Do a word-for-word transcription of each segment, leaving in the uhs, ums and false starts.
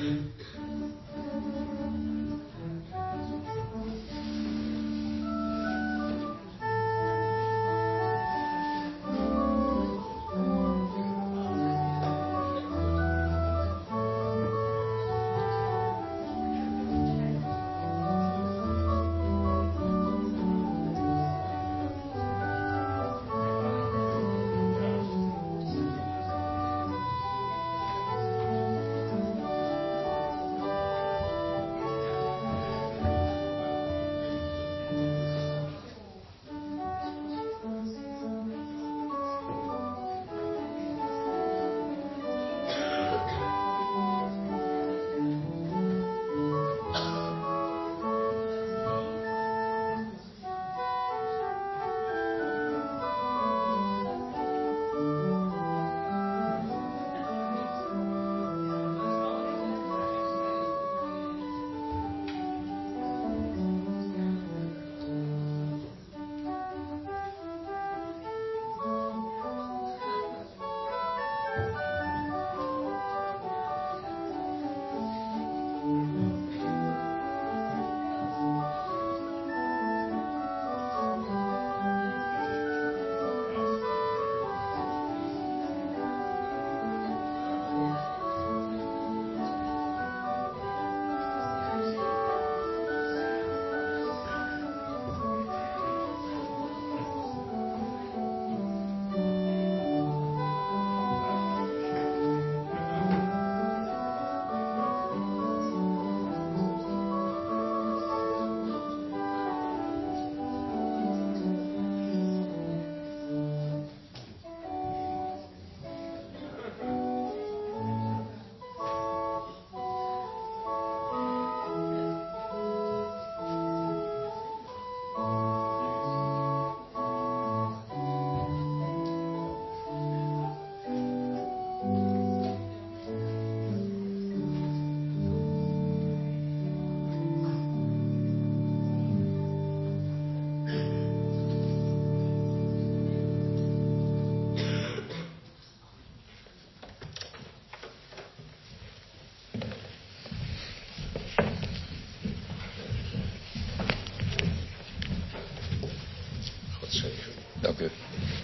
Dank u.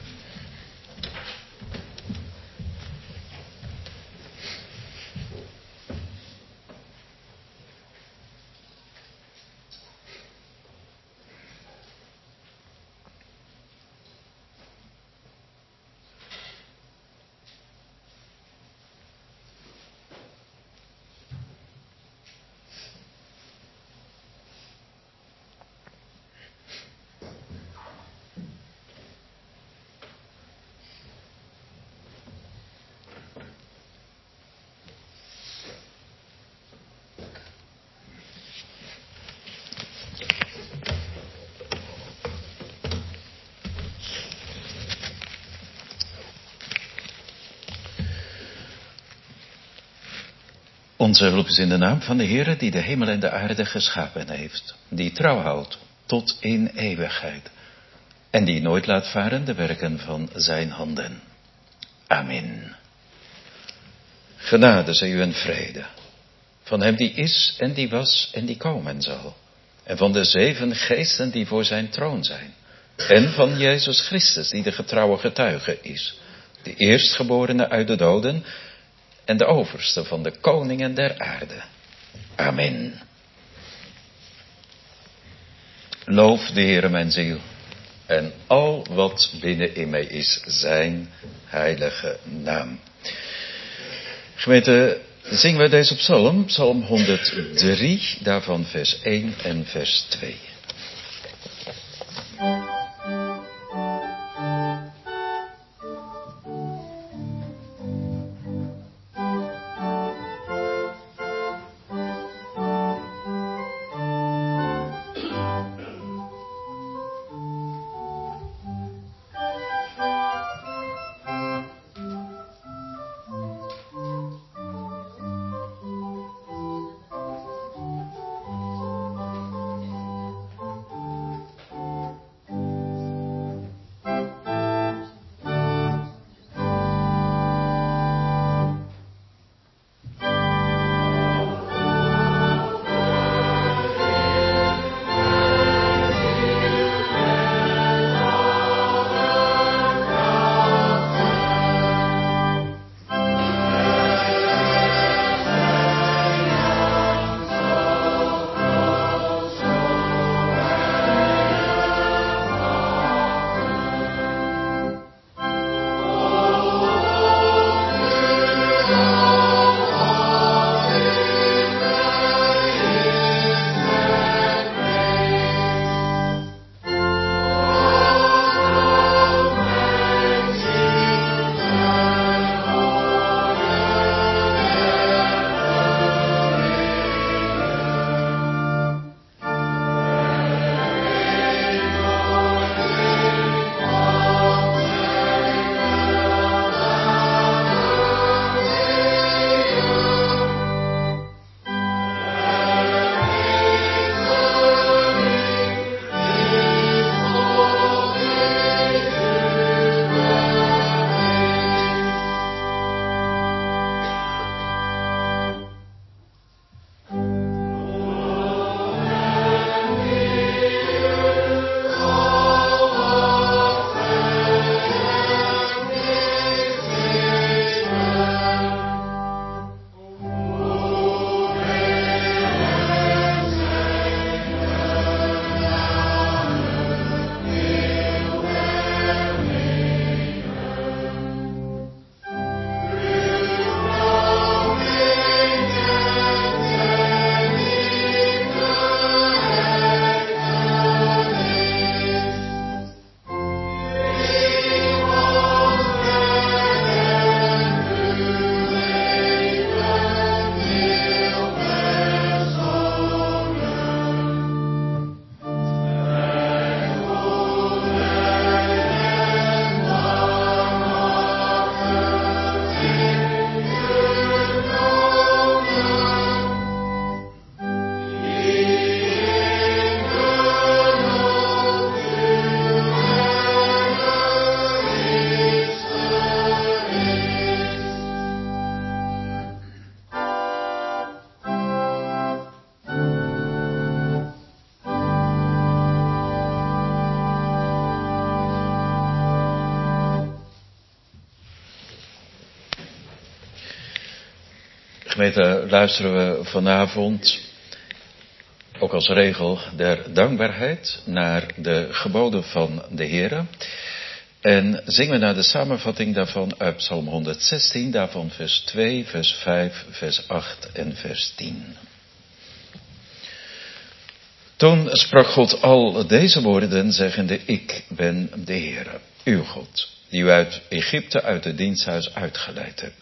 Onze hulp is in de naam van de Heere die de hemel en de aarde geschapen heeft, die trouw houdt tot in eeuwigheid en die nooit laat varen de werken van zijn handen. Amen. Genade zij u en vrede van hem die is en die was en die komen zal, en van de zeven geesten die voor zijn troon zijn, en van Jezus Christus die de getrouwe getuige is, de eerstgeborene uit de doden en de overste van de koningen der aarde. Amen. Loof de Heere mijn ziel en al wat binnen in mij is zijn heilige naam. Gemeente, zingen we deze psalm, psalm honderddrie, daarvan vers één en vers twee. Gemeente, luisteren we vanavond, ook als regel der dankbaarheid, naar de geboden van de Heere. En zingen we naar de samenvatting daarvan uit Psalm honderdzestien, daarvan vers twee, vers vijf, vers acht en vers tien. Toen sprak God al deze woorden, zeggende: Ik ben de Heere, uw God, die u uit Egypte, uit het diensthuis uitgeleid hebt.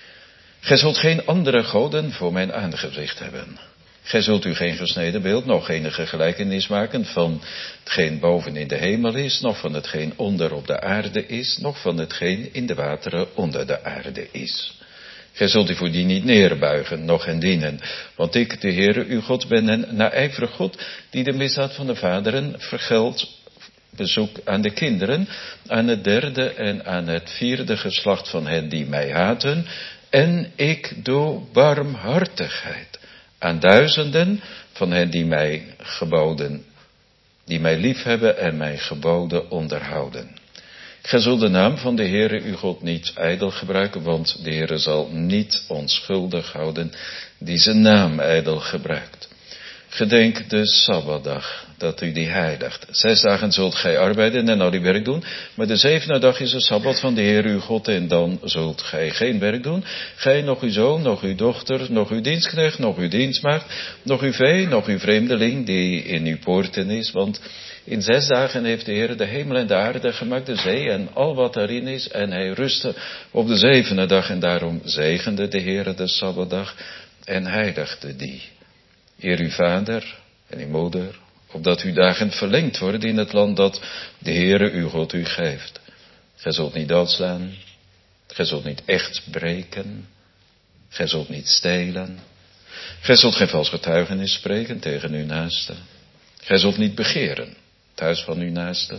Gij zult geen andere goden voor mijn aangezicht hebben. Gij zult u geen gesneden beeld, nog enige gelijkenis maken van hetgeen boven in de hemel is, nog van hetgeen onder op de aarde is, nog van hetgeen in de wateren onder de aarde is. Gij zult u voor die niet neerbuigen, noch hen dienen, want ik, de Heere, uw God, ben een naijverig God, die de misdaad van de vaderen vergeldt, bezoek aan de kinderen, aan het derde en aan het vierde geslacht van hen die mij haten, en ik doe barmhartigheid aan duizenden van hen die mij geboden, die mij liefhebben en mijn geboden onderhouden. Gij zult de naam van de Heere uw God niet ijdel gebruiken, want de Heere zal niet onschuldig houden die zijn naam ijdel gebruikt. Gedenk de Sabbatdag, dat u die heiligt. Zes dagen zult gij arbeiden en al uw werk doen, maar de zevende dag is de Sabbat van de Heer uw God, en dan zult gij geen werk doen. Gij, nog uw zoon, nog uw dochter, nog uw dienstknecht, nog uw dienstmaagd, nog uw vee, nog uw vreemdeling die in uw poorten is, want in zes dagen heeft de Heer de hemel en de aarde gemaakt, de zee en al wat daarin is, en hij rustte op de zevende dag, en daarom zegende de Heer de Sabbatdag en heiligde die. Eer uw vader en uw moeder, opdat uw dagen verlengd worden in het land dat de Heere uw God u geeft. Gij zult niet doodslaan, gij zult niet echt breken, gij zult niet stelen, gij zult geen vals getuigenis spreken tegen uw naaste. Gij zult niet begeren het huis van uw naaste.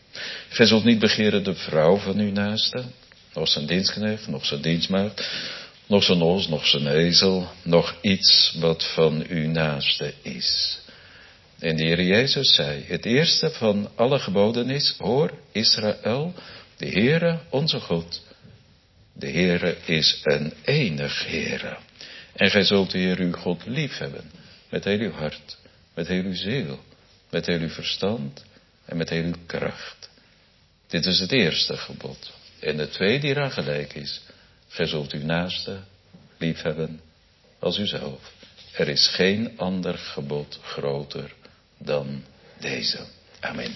Gij zult niet begeren de vrouw van uw naaste, nog zijn dienstknecht, nog zijn dienstmaagd, nog zijn os, nog zijn ezel, nog iets wat van uw naaste is. En de Heer Jezus zei: het eerste van alle geboden is: hoor Israël, de Heere onze God, de Heere is een enig Heere. En gij zult de Heer uw God lief hebben, met heel uw hart, met heel uw ziel, met heel uw verstand en met heel uw kracht. Dit is het eerste gebod. En de tweede die eraan gelijk is: gij zult uw naaste lief hebben als uzelf. Er is geen ander gebod groter dan deze. Amen.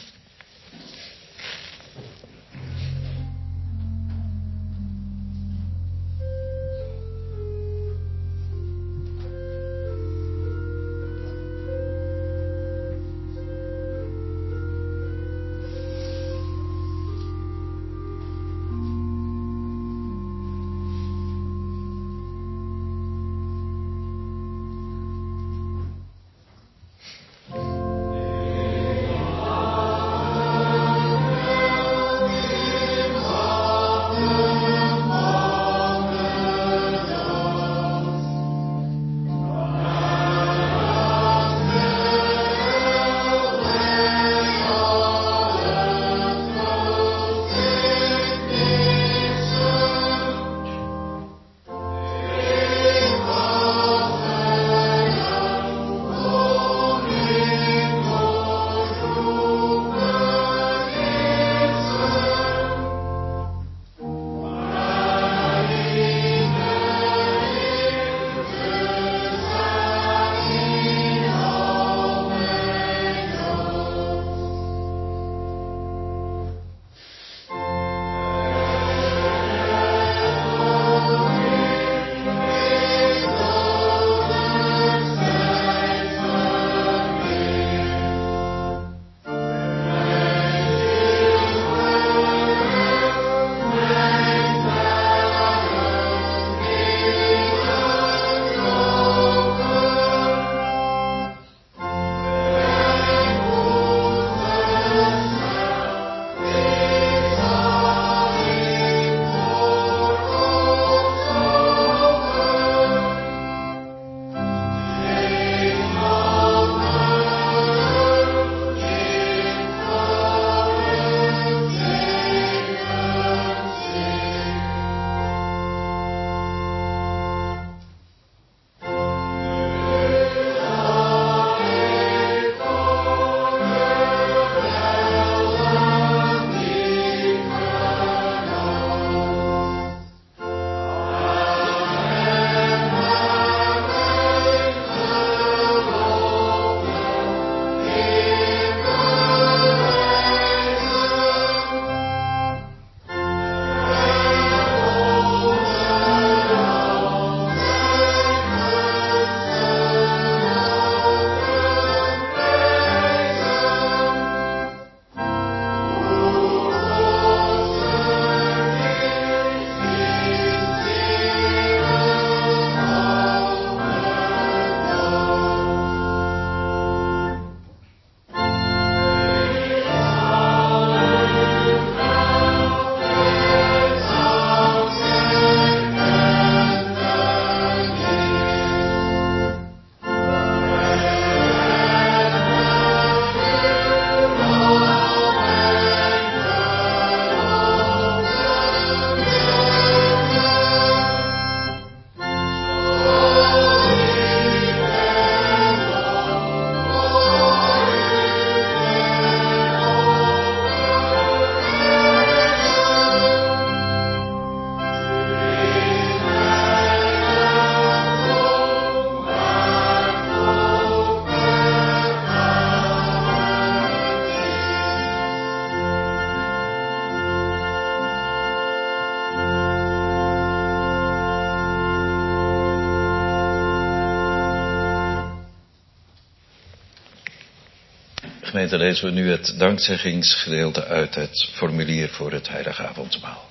Gemeente, lezen we nu het dankzeggingsgedeelte uit het formulier voor het Heilige Avondmaal.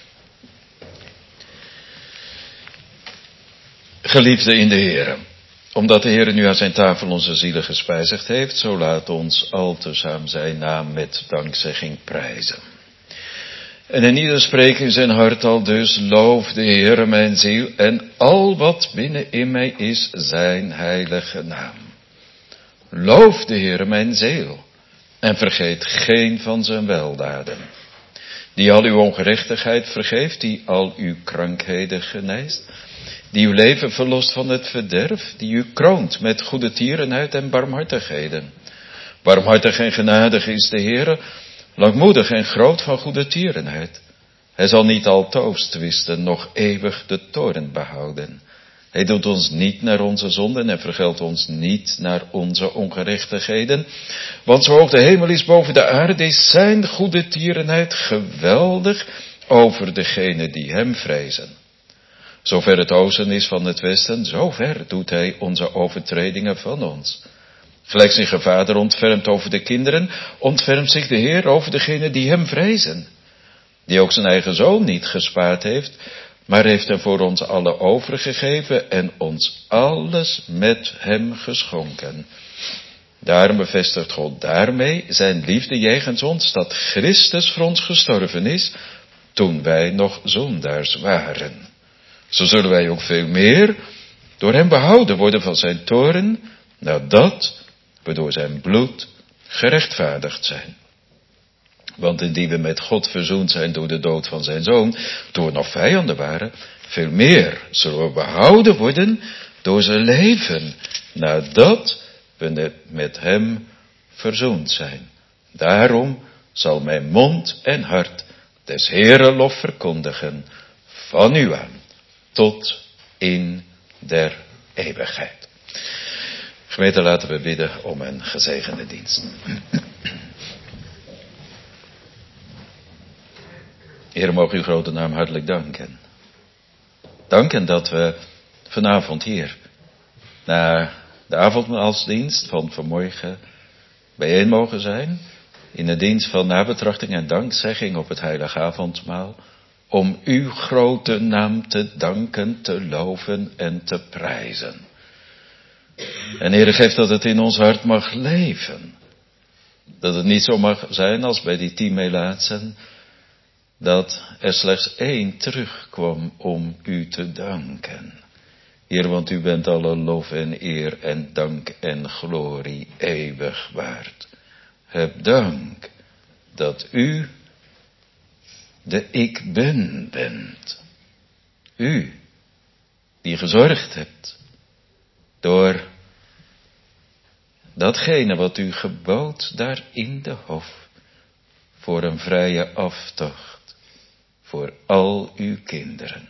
Geliefden in de Heere, omdat de Heere nu aan zijn tafel onze zielen gespijzigd heeft, zo laat ons al tezaam zijn naam met dankzegging prijzen. En in ieder spreekt in zijn hart al dus, loof de Heere mijn ziel en al wat binnen in mij is zijn heilige naam. Loof de Heere mijn ziel en vergeet geen van zijn weldaden. Die al uw ongerechtigheid vergeeft, die al uw krankheden geneest. Die uw leven verlost van het verderf, die u kroont met goede tierenheid en barmhartigheden. Barmhartig en genadig is de Heere, langmoedig en groot van goede tierenheid. Hij zal niet altoos twisten, nog eeuwig de toorn behouden. Hij doet ons niet naar onze zonden en vergeldt ons niet naar onze ongerechtigheden. Want zo hoog de hemel is boven de aarde, is zijn goede tierenheid geweldig over degenen die hem vrezen. Zover het oosten is van het westen, zover doet hij onze overtredingen van ons. Gelijk zich een vader ontfermt over de kinderen, ontfermt zich de Heer over degenen die hem vrezen. Die ook zijn eigen zoon niet gespaard heeft, maar heeft hem voor ons allen overgegeven en ons alles met hem geschonken. Daarom bevestigt God daarmee zijn liefde jegens ons, dat Christus voor ons gestorven is, toen wij nog zondaars waren. Zo zullen wij ook veel meer door hem behouden worden van zijn toorn, nadat we door zijn bloed gerechtvaardigd zijn. Want indien we met God verzoend zijn door de dood van zijn zoon, toen we nog vijanden waren, veel meer zullen we behouden worden door zijn leven, nadat we met hem verzoend zijn. Daarom zal mijn mond en hart des Heeren lof verkondigen, van nu aan tot in der eeuwigheid. Gemeente, laten we bidden om een gezegende dienst. Heer, mogen uw grote naam hartelijk danken. Danken dat we vanavond hier, na de avondmaalsdienst van vanmorgen, bijeen mogen zijn, in de dienst van nabetrachting en dankzegging op het heilige avondmaal, om uw grote naam te danken, te loven en te prijzen. En Heer, geef dat het in ons hart mag leven. Dat het niet zo mag zijn als bij die tien melaatsen, dat er slechts één terugkwam om u te danken. Heer, want u bent alle lof en eer en dank en glorie eeuwig waard. Heb dank dat u de ik ben bent. U, die gezorgd hebt door datgene wat u gebood daar in de hof, voor een vrije aftocht, voor al uw kinderen.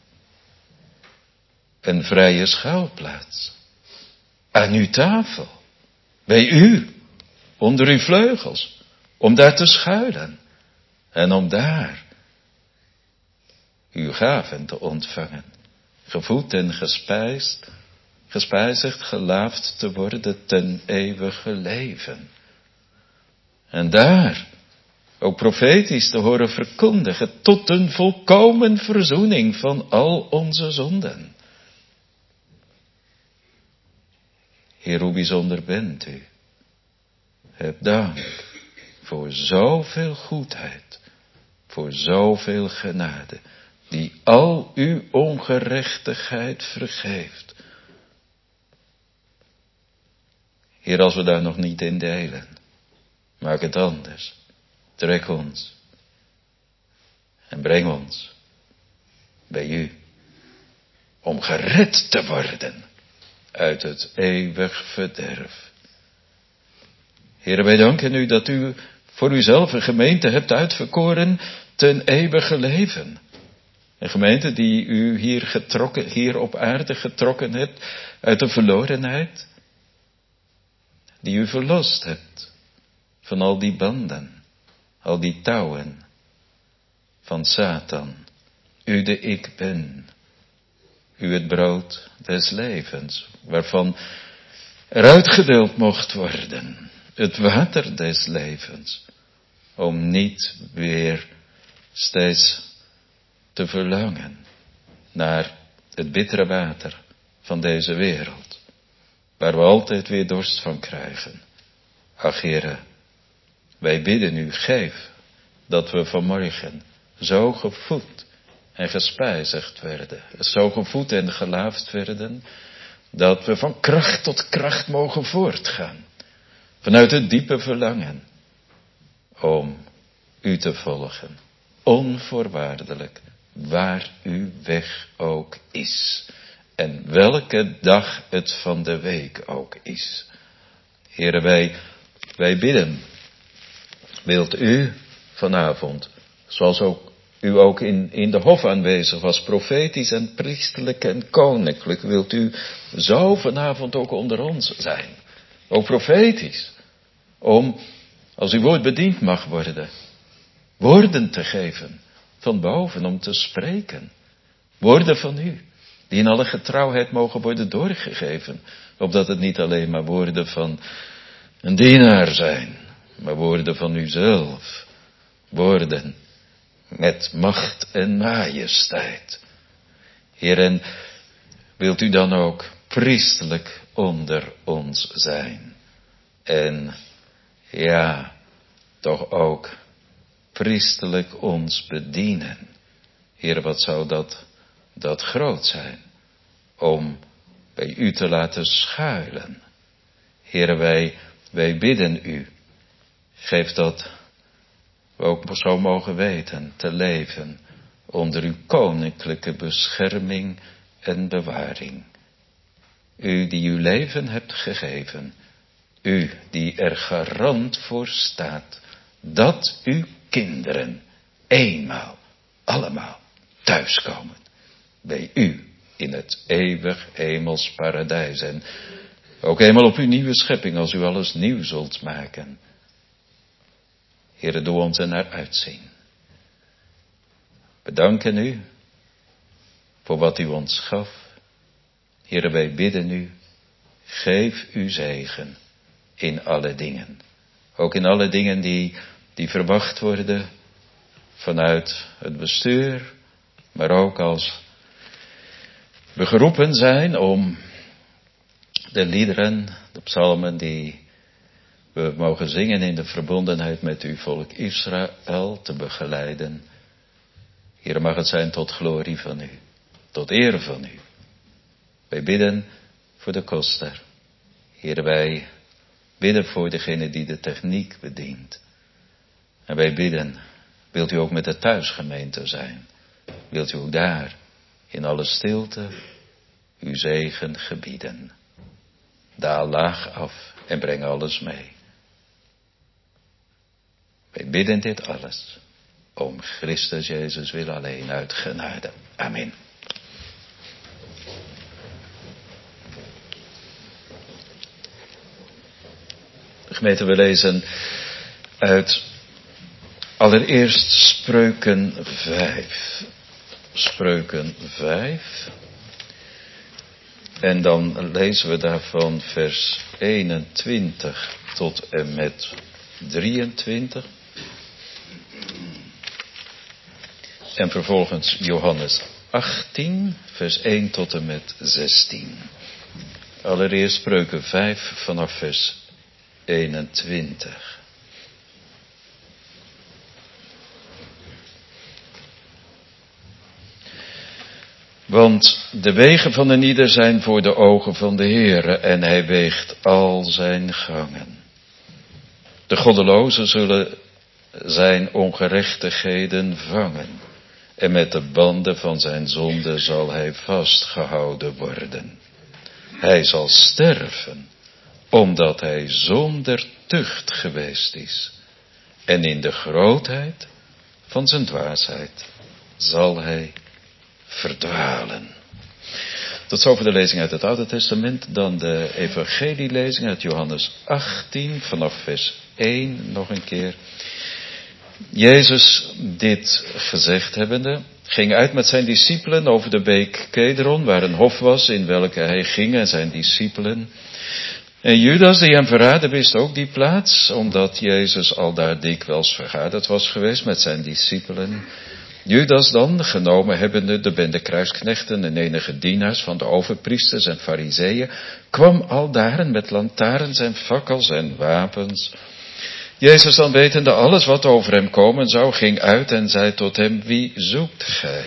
Een vrije schuilplaats, aan uw tafel, bij u, onder uw vleugels, om daar te schuilen en om daar uw gaven te ontvangen, gevoed en gespijsd, gespijzigd, gelaafd te worden ten eeuwige leven. En daar ook profetisch te horen verkondigen tot een volkomen verzoening van al onze zonden. Heer, hoe bijzonder bent u. Heb dank voor zoveel goedheid, voor zoveel genade, die al uw ongerechtigheid vergeeft. Heer, als we daar nog niet in delen, maak het anders. Trek ons en breng ons bij u, om gered te worden uit het eeuwig verderf. Heer, wij danken u dat u voor uzelf een gemeente hebt uitverkoren ten eeuwige leven. Een gemeente die u hier getrokken, hier op aarde getrokken hebt uit de verlorenheid, die u verlost hebt van al die banden, al die touwen van Satan. U de ik ben, u het brood des levens, waarvan er uitgedeeld mocht worden het water des levens, om niet weer steeds te verlangen naar het bittere water van deze wereld, waar we altijd weer dorst van krijgen. Ach, Heere, wij bidden u, geef dat we vanmorgen zo gevoed en gespijzigd werden, zo gevoed en gelaafd werden, dat we van kracht tot kracht mogen voortgaan, vanuit het diepe verlangen om u te volgen, onvoorwaardelijk, waar uw weg ook is. En welke dag het van de week ook is. Heere, wij, wij bidden, wilt u vanavond, zoals ook u ook in, in de hof aanwezig was, profetisch en priesterlijk en koninklijk, wilt u zo vanavond ook onder ons zijn. Ook profetisch. Om, als uw woord bediend mag worden, woorden te geven van boven, om te spreken. Woorden van u, die in alle getrouwheid mogen worden doorgegeven. Opdat het niet alleen maar woorden van een dienaar zijn, maar woorden van uzelf. Woorden met macht en majesteit. Heer, en wilt u dan ook priesterlijk onder ons zijn. En ja, toch ook priesterlijk ons bedienen. Heer, wat zou dat, dat groot zijn, om bij u te laten schuilen. Heer, wij, wij bidden u, geef dat we ook zo mogen weten te leven onder uw koninklijke bescherming en bewaring. U die uw leven hebt gegeven, u die er garant voor staat, dat uw kinderen eenmaal, allemaal thuiskomen bij u in het eeuwig hemels paradijs. En ook eenmaal op uw nieuwe schepping, als u alles nieuw zult maken. Heere, doe ons er naar uitzien. Bedanken u voor wat u ons gaf. Heere, wij bidden u, geef uw zegen in alle dingen. Ook in alle dingen die, die verwacht worden vanuit het bestuur, maar ook als we geroepen zijn om de liederen, de psalmen die we mogen zingen in de verbondenheid met uw volk Israël te begeleiden. Heer, mag het zijn tot glorie van u, tot eer van u. Wij bidden voor de koster. Heer, wij bidden voor degene die de techniek bedient. En wij bidden, wilt u ook met de thuisgemeente zijn? Wilt u ook daar in alle stilte uw zegen gebieden? Daal laag af en breng alles mee. Wij bidden dit alles om Christus Jezus wil alleen uit genade. Amen. Gemeente, we lezen uit allereerst Spreuken vijf. Spreuken vijf. En dan lezen we daarvan vers eenentwintig tot en met drieëntwintig. En vervolgens Johannes achttien, vers één tot en met zestien. Allereerst Spreuken vijf vanaf vers eenentwintig. Want de wegen van een ieder zijn voor de ogen van de Heere, en hij weegt al zijn gangen. De goddelozen zullen zijn ongerechtigheden vangen, en met de banden van zijn zonde zal hij vastgehouden worden. Hij zal sterven, omdat hij zonder tucht geweest is, en in de grootheid van zijn dwaasheid zal hij verdwalen. Tot zover de lezing uit het Oude Testament. Dan de evangelielezing uit Johannes achttien vanaf vers één nog een keer. Jezus, dit gezegd hebbende, ging uit met zijn discipelen over de beek Kedron, waar een hof was in welke hij ging en zijn discipelen. En Judas die hem verraadde wist ook die plaats, omdat Jezus al daar dikwijls vergaderd was geweest met zijn discipelen. Judas dan, genomen hebbende de bende kruisknechten en enige dienaars van de overpriesters en fariseeën, kwam al daar met lantaarns en fakkels en wapens. Jezus dan wetende alles wat over hem komen zou, ging uit en zei tot hem, wie zoekt gij?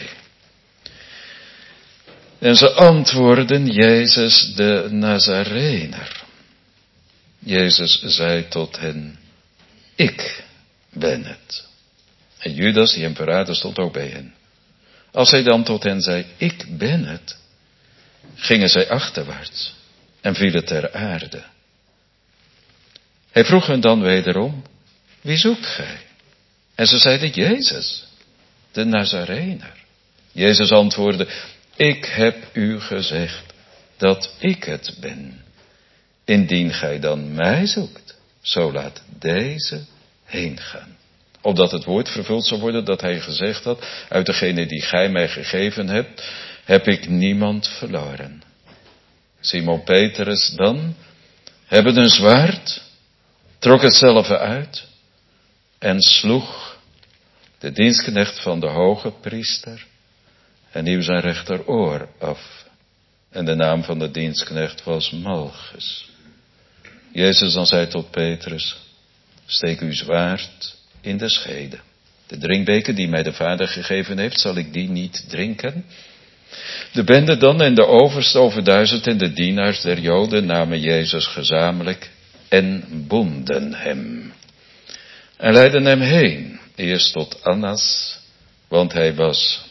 En ze antwoordden, Jezus de Nazarener. Jezus zei tot hen, ik ben het. En Judas, die hem verraadde, stond ook bij hen. Als hij dan tot hen zei, ik ben het, gingen zij achterwaarts en vielen ter aarde. Hij vroeg hen dan wederom, wie zoekt gij? En ze zeiden, Jezus, de Nazarener. Jezus antwoordde, ik heb u gezegd dat ik het ben. Indien gij dan mij zoekt, zo laat deze heen gaan. Opdat het woord vervuld zou worden dat hij gezegd had, uit degene die gij mij gegeven hebt, heb ik niemand verloren. Simon Petrus dan, hebben een zwaard, trok hetzelfde uit en sloeg de dienstknecht van de hoge priester en hieuw zijn rechteroor af. En de naam van de dienstknecht was Malchus. Jezus dan zei tot Petrus, steek uw zwaard in de schede. De drinkbeker die mij de Vader gegeven heeft, zal ik die niet drinken? De bende dan en de overste over duizend en de dienaars der Joden namen Jezus gezamenlijk en bonden hem. En leidden hem heen, eerst tot Annas, want hij was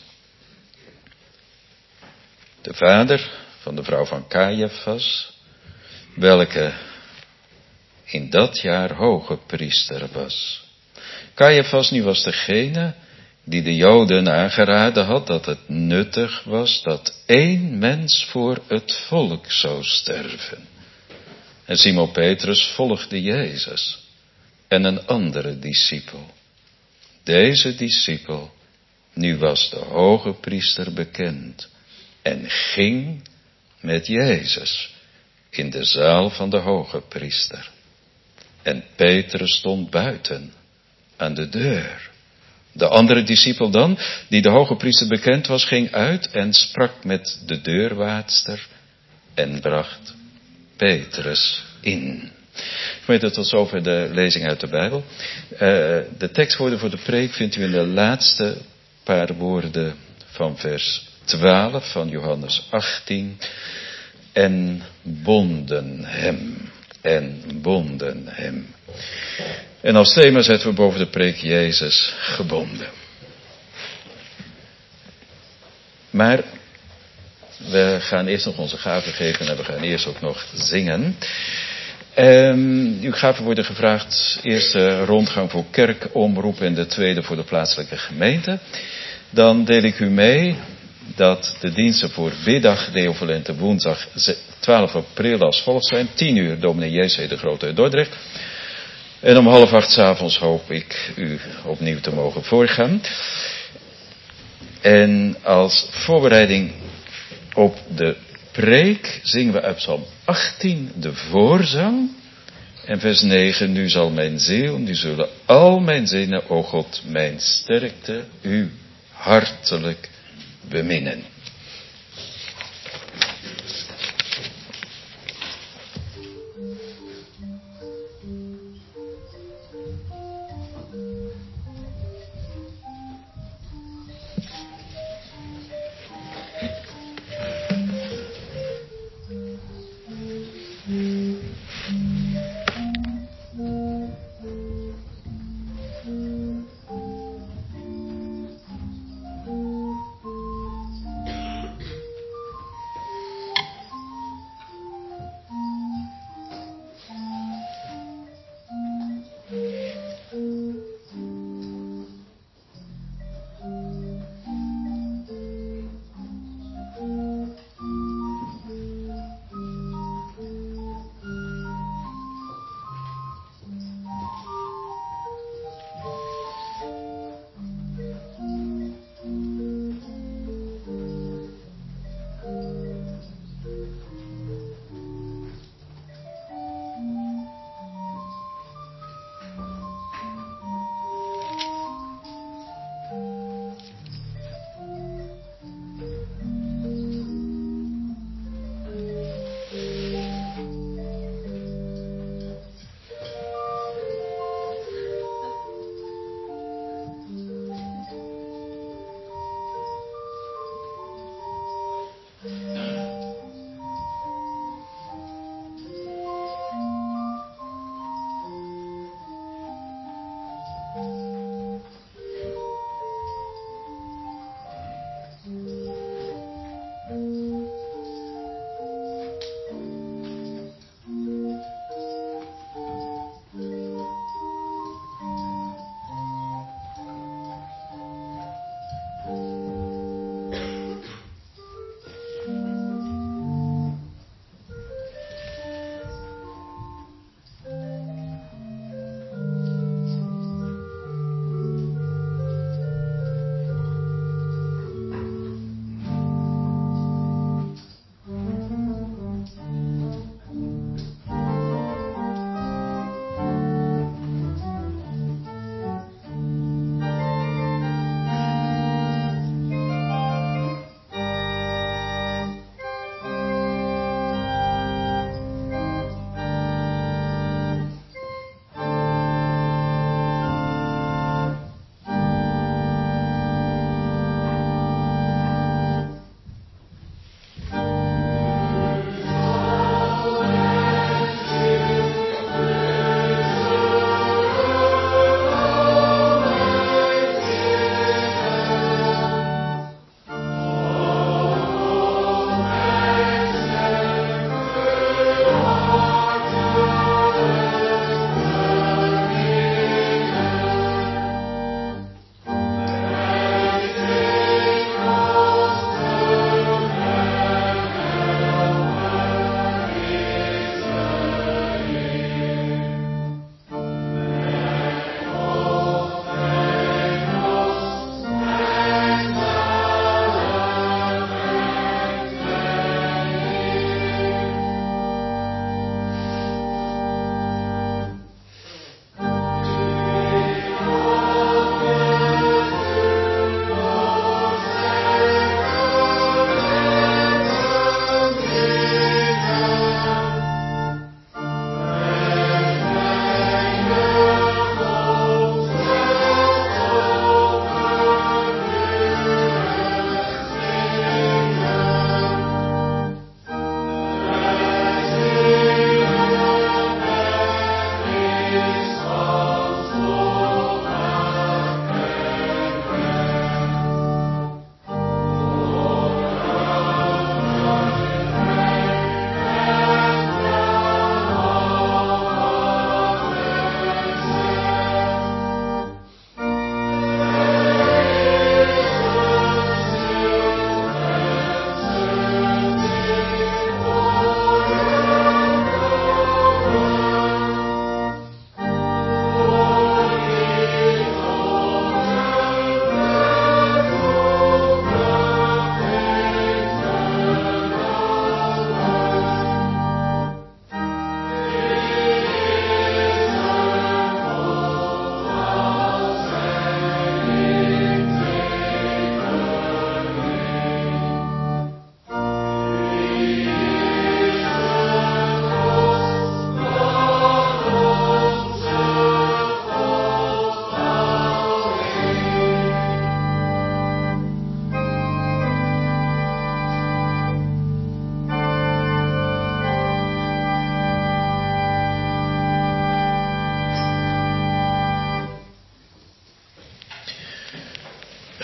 de vader van de vrouw van Caiaphas, welke in dat jaar hoge priester was. Caiaphas nu was degene die de Joden aangeraden had dat het nuttig was dat één mens voor het volk zou sterven. En Simon Petrus volgde Jezus en een andere discipel. Deze discipel, nu was de hoge priester bekend en ging met Jezus in de zaal van de hoge priester. En Petrus stond buiten aan de deur. De andere discipel dan, die de hoge priester bekend was, ging uit en sprak met de deurwaardster en bracht Petrus in. Ik weet dat tot zover de lezing uit de Bijbel. Uh, de tekstwoorden voor de preek vindt u in de laatste paar woorden van vers twaalf van Johannes achttien. En bonden hem. En bonden hem. En als thema zetten we boven de preek Jezus gebonden. Maar we gaan eerst nog onze gaven geven en we gaan eerst ook nog zingen. Um, uw gaven worden gevraagd, eerste rondgang voor kerkomroep en de tweede voor de plaatselijke gemeente. Dan deel ik u mee dat de diensten voor biddag, Deovalente woensdag twaalf april als volgt zijn. tien uur dominee J C de Grote uit Dordrecht. En om half acht 's avonds hoop ik u opnieuw te mogen voorgaan. En als voorbereiding op de preek zingen we uit Psalm achttien de voorzang. En vers negen, nu zal mijn ziel, nu zullen al mijn zinnen, o God, mijn sterkte, u hartelijk beminnen.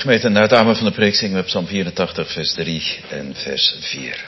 Gemeente, na het amen van de preek zingen we Psalm vierentachtig, vers drie en vers vier.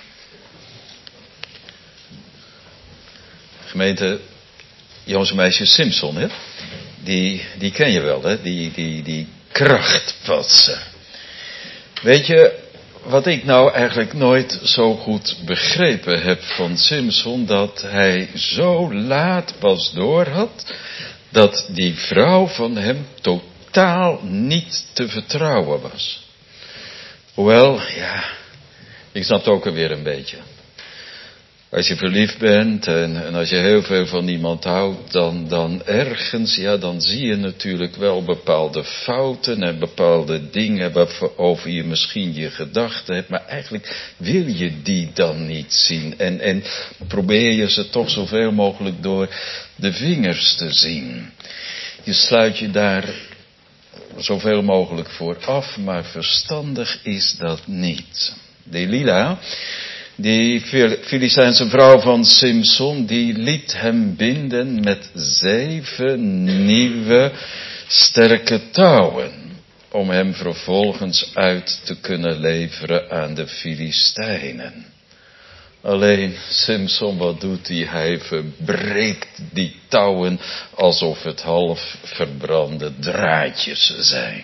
Gemeente, jongens en meisjes Simpson, hè? Die, die ken je wel, hè? Die, die, die krachtpatser. Weet je, wat ik nou eigenlijk nooit zo goed begrepen heb van Simpson, dat hij zo laat pas doorhad dat die vrouw van hem totaal niet te vertrouwen was. Hoewel, ja, ik snap het ook alweer een beetje. Als je verliefd bent en, en als je heel veel van iemand houdt, dan, dan ergens, ja, dan zie je natuurlijk wel bepaalde fouten en bepaalde dingen waarover je misschien je gedachten hebt, maar eigenlijk wil je die dan niet zien. En, en probeer je ze toch zoveel mogelijk door de vingers te zien. Je sluit je daar zoveel mogelijk voor af, maar verstandig is dat niet. Delila, die Filistijnse vrouw van Simpson, die liet hem binden met zeven nieuwe sterke touwen, om hem vervolgens uit te kunnen leveren aan de Filistijnen. Alleen Simpson, wat doet hij? Hij verbreekt die touwen alsof het half verbrande draadjes zijn.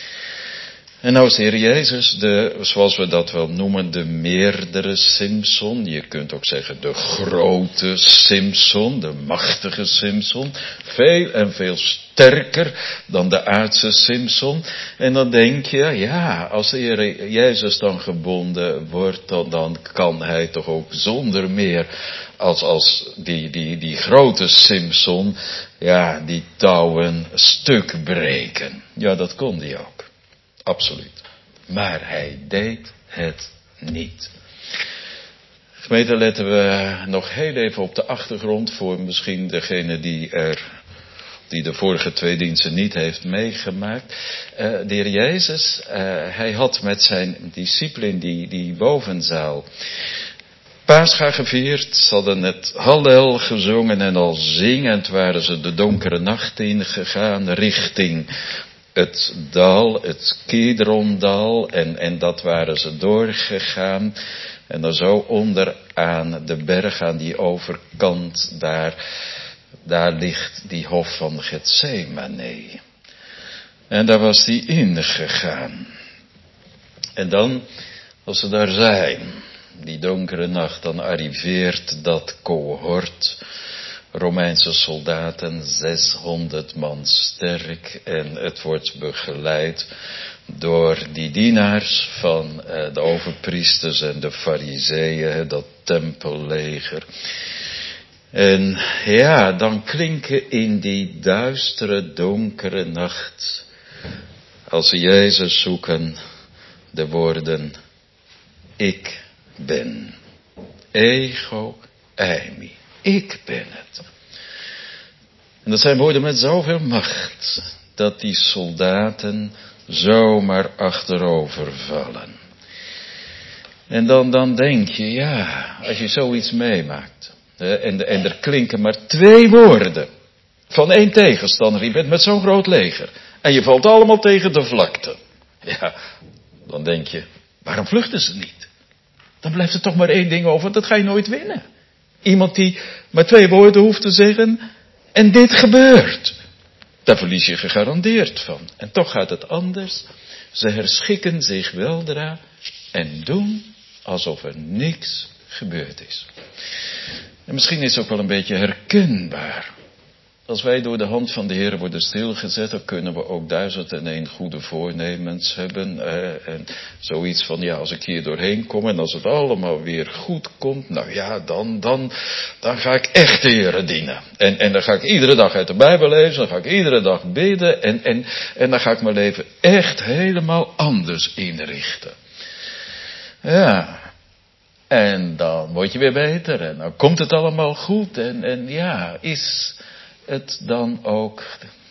En nou is de Heer Jezus, de, zoals we dat wel noemen, de meerdere Simpson. Je kunt ook zeggen de grote Simpson, de machtige Simpson. Veel en veel sterker dan de aardse Simpson. En dan denk je, ja, als de Heer Jezus dan gebonden wordt, dan, dan kan hij toch ook zonder meer als, als die, die, die grote Simpson, ja, die touwen stuk breken. Ja, dat kon hij ook. Absoluut. Maar hij deed het niet. Gemeente, letten we nog heel even op de achtergrond voor misschien degene die er, die de vorige twee diensten niet heeft meegemaakt. Uh, de Heer Jezus, uh, hij had met zijn discipelen in die, die bovenzaal Pascha gevierd. Ze hadden het Hallel gezongen en al zingend waren ze de donkere nacht ingegaan richting het dal, het Kidrondal, en, en dat waren ze doorgegaan. En dan zo onderaan de berg, aan die overkant, daar, daar ligt die hof van Getsemane. En daar was die ingegaan. En dan, als ze daar zijn, die donkere nacht, dan arriveert dat cohort Romeinse soldaten, zeshonderd man sterk, en het wordt begeleid door die dienaars van uh, de overpriesters en de fariseeën, dat tempelleger. En ja, dan klinken in die duistere, donkere nacht, als ze Jezus zoeken, de woorden: ik ben. Ego eimi. Ik ben het. En dat zijn woorden met zoveel macht, dat die soldaten zomaar achterover vallen. En dan, dan denk je, ja, als je zoiets meemaakt, hè, en, en er klinken maar twee woorden van één tegenstander, je bent met zo'n groot leger, en je valt allemaal tegen de vlakte. Ja, dan denk je, waarom vluchten ze niet? Dan blijft er toch maar één ding over, dat ga je nooit winnen. Iemand die maar twee woorden hoeft te zeggen en dit gebeurt. Daar verlies je gegarandeerd van. En toch gaat het anders. Ze herschikken zich weldra en doen alsof er niks gebeurd is. En misschien is het ook wel een beetje herkenbaar. Als wij door de hand van de Heer worden stilgezet, dan kunnen we ook duizend en één goede voornemens hebben. Eh, en zoiets van, ja, als ik hier doorheen kom en als het allemaal weer goed komt, nou ja, dan, dan, dan ga ik echt de Heer dienen. En, en dan ga ik iedere dag uit de Bijbel lezen, dan ga ik iedere dag bidden en, en, en dan ga ik mijn leven echt helemaal anders inrichten. Ja. En dan word je weer beter en dan komt het allemaal goed en, en ja, is het dan ook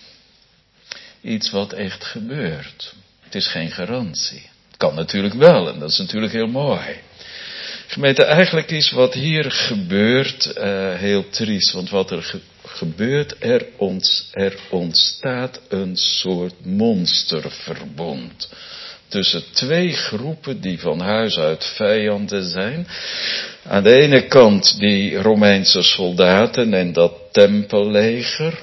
iets wat echt gebeurt? Het is geen garantie. Het kan natuurlijk wel en dat is natuurlijk heel mooi. Gemeente, eigenlijk is wat hier gebeurt uh, heel triest, want wat er ge- gebeurt, er, ont, er ontstaat een soort monsterverbond. tussen twee groepen die van huis uit vijanden zijn. Aan de ene kant die Romeinse soldaten en dat tempelleger.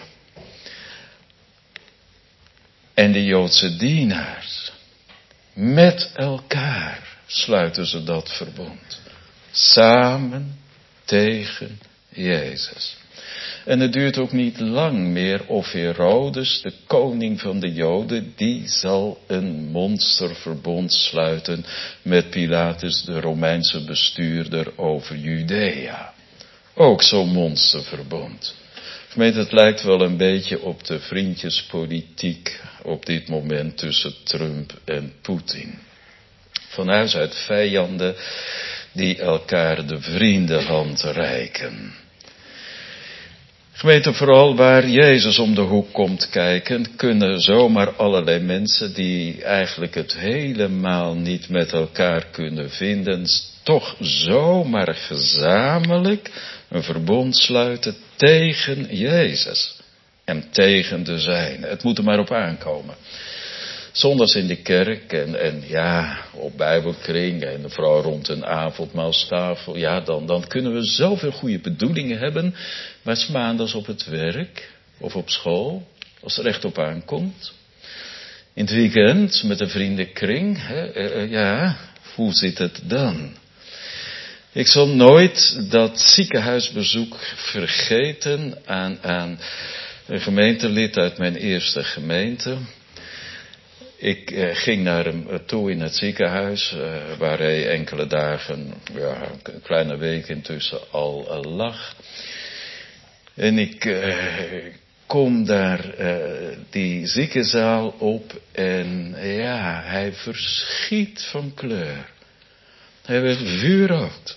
En de Joodse dienaars. Met elkaar sluiten ze dat verbond. Samen tegen Jezus. En het duurt ook niet lang meer of Herodes, de koning van de Joden, die zal een monsterverbond sluiten met Pilatus, de Romeinse bestuurder over Judea. Ook zo'n monsterverbond. Gemeente, het lijkt wel een beetje op de vriendjespolitiek op dit moment tussen Trump en Poetin. Van huis uit vijanden die elkaar de vriendenhand reiken. Gemeente, vooral waar Jezus om de hoek komt kijken, kunnen zomaar allerlei mensen die eigenlijk het helemaal niet met elkaar kunnen vinden, toch zomaar gezamenlijk een verbond sluiten tegen Jezus en tegen de zijnen. Het moet er maar op aankomen. Zondags in de kerk en, en ja, op bijbelkring en vooral rond een avondmaalstafel, ja, dan, dan kunnen we zoveel goede bedoelingen hebben, maar 's maandags op het werk of op school, als er echt op aankomt. In het weekend met een vriendenkring, hè, uh, ja, hoe zit het dan? Ik zal nooit dat ziekenhuisbezoek vergeten aan, aan een gemeentelid uit mijn eerste gemeente. Ik eh, ging naar hem toe in het ziekenhuis, eh, waar hij enkele dagen, ja, een kleine week intussen al uh, lag. En ik eh, kom daar eh, die ziekenzaal op en ja, hij verschiet van kleur. Hij werd vuurrood.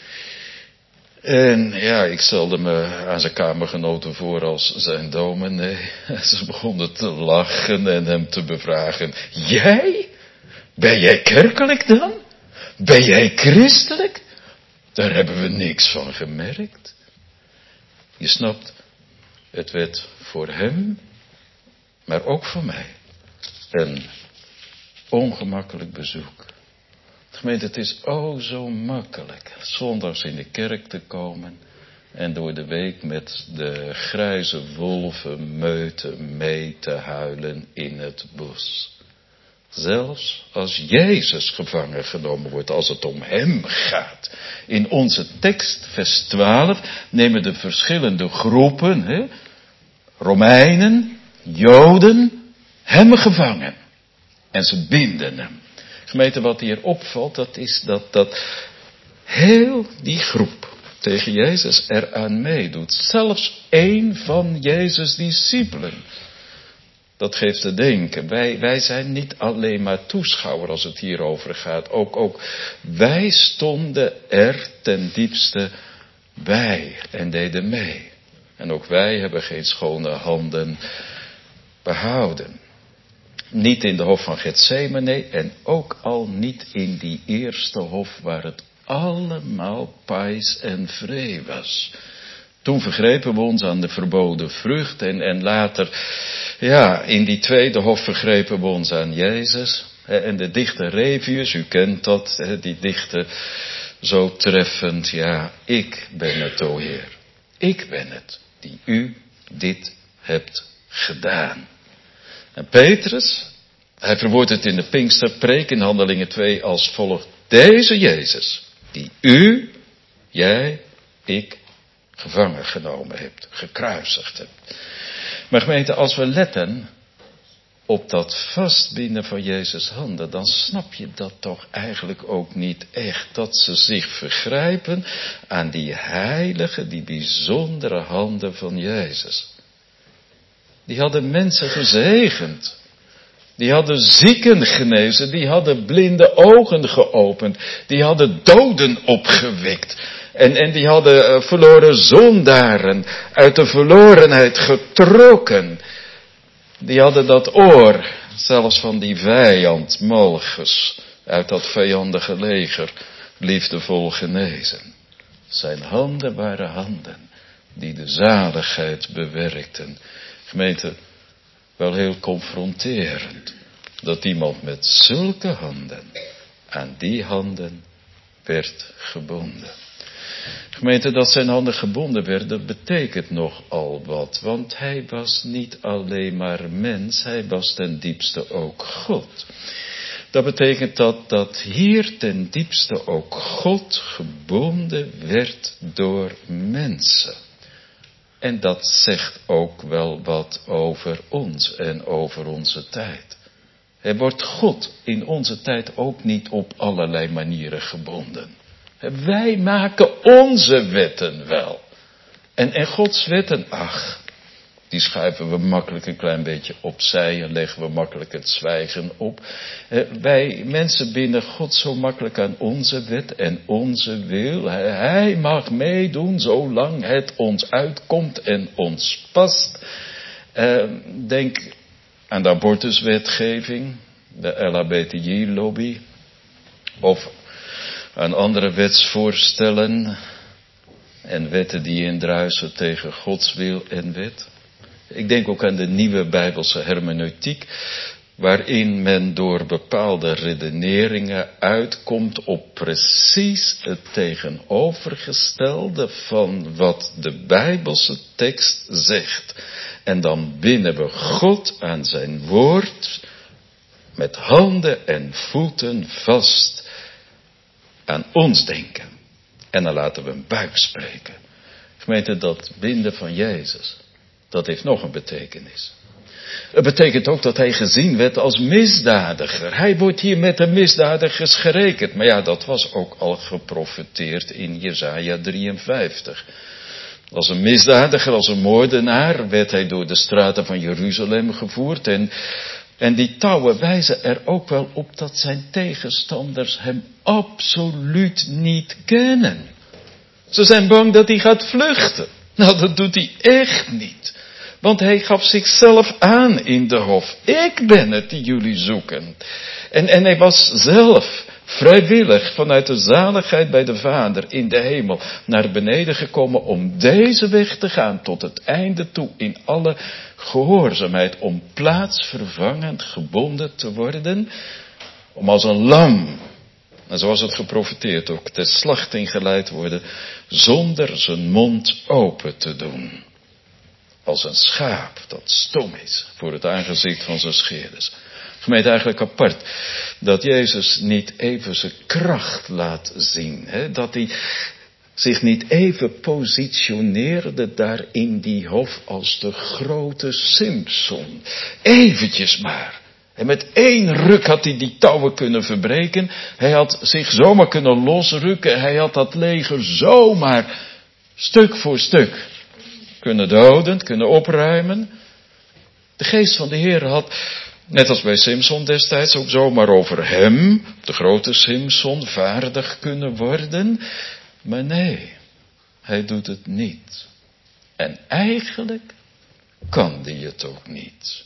En ja, ik stelde me aan zijn kamergenoten voor als zijn dominee. Ze begonnen te lachen en hem te bevragen. Jij? Ben jij kerkelijk dan? Ben jij christelijk? Daar hebben we niks van gemerkt. Je snapt, het werd voor hem, maar ook voor mij, een ongemakkelijk bezoek. Gemeente, het is oh zo makkelijk zondags in de kerk te komen en door de week met de grijze wolven meuten mee te huilen in het bos. Zelfs als Jezus gevangen genomen wordt, als het om hem gaat. In onze tekst, vers twaalf, nemen de verschillende groepen, hè, Romeinen, Joden, hem gevangen. En ze binden hem. Gemeente, wat hier opvalt, dat is dat, dat heel die groep tegen Jezus eraan meedoet. Zelfs één van Jezus' discipelen. Dat geeft te denken. Wij, wij zijn niet alleen maar toeschouwer als het hierover gaat. Ook, ook wij stonden er ten diepste bij en deden mee. En ook wij hebben geen schone handen behouden. Niet in de hof van Getsemane en ook al niet in die eerste hof waar het allemaal pais en vree was. Toen vergrepen we ons aan de verboden vrucht en, en later, ja, in die tweede hof vergrepen we ons aan Jezus. En de dichter Revius, u kent dat, die dichter zo treffend, ja, ik ben het, o Heer. Ik ben het die u dit hebt gedaan. En Petrus, hij verwoordt het in de Pinksterpreek in Handelingen twee als volgt. Deze Jezus, die u, jij, ik, gevangen genomen hebt, gekruisigd hebt. Maar gemeente, als we letten op dat vastbinden van Jezus' handen, dan snap je dat toch eigenlijk ook niet echt. Dat ze zich vergrijpen aan die heilige, die bijzondere handen van Jezus. Die hadden mensen gezegend. Die hadden zieken genezen, die hadden blinde ogen geopend, die hadden doden opgewekt. En, en die hadden uh, verloren zondaren uit de verlorenheid getrokken. Die hadden dat oor, zelfs van die vijand, Malchus, uit dat vijandige leger, liefdevol genezen. Zijn handen waren handen die de zaligheid bewerkten. Gemeente, wel heel confronterend. dat iemand met zulke handen aan die handen werd gebonden. Gemeente, dat zijn handen gebonden werden, dat betekent nogal wat. Want hij was niet alleen maar mens, hij was ten diepste ook God. Dat betekent dat, dat hier ten diepste ook God gebonden werd door mensen. En dat zegt ook wel wat over ons en over onze tijd. Er wordt God in onze tijd ook niet op allerlei manieren gebonden. Wij maken onze wetten wel. En, en Gods wetten, ach, die schuiven we makkelijk een klein beetje opzij en leggen we makkelijk het zwijgen op. Wij mensen binden God zo makkelijk aan onze wet en onze wil. Hij mag meedoen zolang het ons uitkomt en ons past. Denk aan de abortuswetgeving, de L H B T I-lobby, of aan andere wetsvoorstellen en wetten die indruisen tegen Gods wil en wet. Ik denk ook aan de nieuwe Bijbelse hermeneutiek, waarin men door bepaalde redeneringen uitkomt op precies het tegenovergestelde van wat de Bijbelse tekst zegt. En dan binden we God aan zijn woord met handen en voeten vast aan ons denken. En dan laten we een buik spreken. Gemeente, dat binden van Jezus, dat heeft nog een betekenis. Het betekent ook dat hij gezien werd als misdadiger. Hij wordt hier met de misdadigers gerekend. Maar ja, dat was ook al geprofeteerd in Jesaja drieënvijftig. Als een misdadiger, als een moordenaar, werd hij door de straten van Jeruzalem gevoerd. En, en die touwen wijzen er ook wel op dat zijn tegenstanders hem absoluut niet kennen. Ze zijn bang dat hij gaat vluchten. Nou, dat doet hij echt niet. Want hij gaf zichzelf aan in de hof. Ik ben het die jullie zoeken. En, en hij was zelf vrijwillig vanuit de zaligheid bij de Vader in de hemel naar beneden gekomen om deze weg te gaan tot het einde toe in alle gehoorzaamheid. Om plaatsvervangend gebonden te worden. Om als een lam, en zoals het geprofeteerd ook, ter slachting geleid worden zonder zijn mond open te doen. Als een schaap dat stom is voor het aangezicht van zijn scheerders. Gemeente, eigenlijk apart dat Jezus niet even zijn kracht laat zien. Hè? Dat hij zich niet even positioneerde daar in die hof als de grote Simson. Eventjes maar. En met één ruk had hij die touwen kunnen verbreken. Hij had zich zomaar kunnen losrukken. Hij had dat leger zomaar stuk voor stuk kunnen doden, kunnen opruimen. De geest van de Heer had, net als bij Simson destijds, ook zomaar over hem, de grote Simson, vaardig kunnen worden. Maar nee, hij doet het niet. En eigenlijk kan hij het ook niet.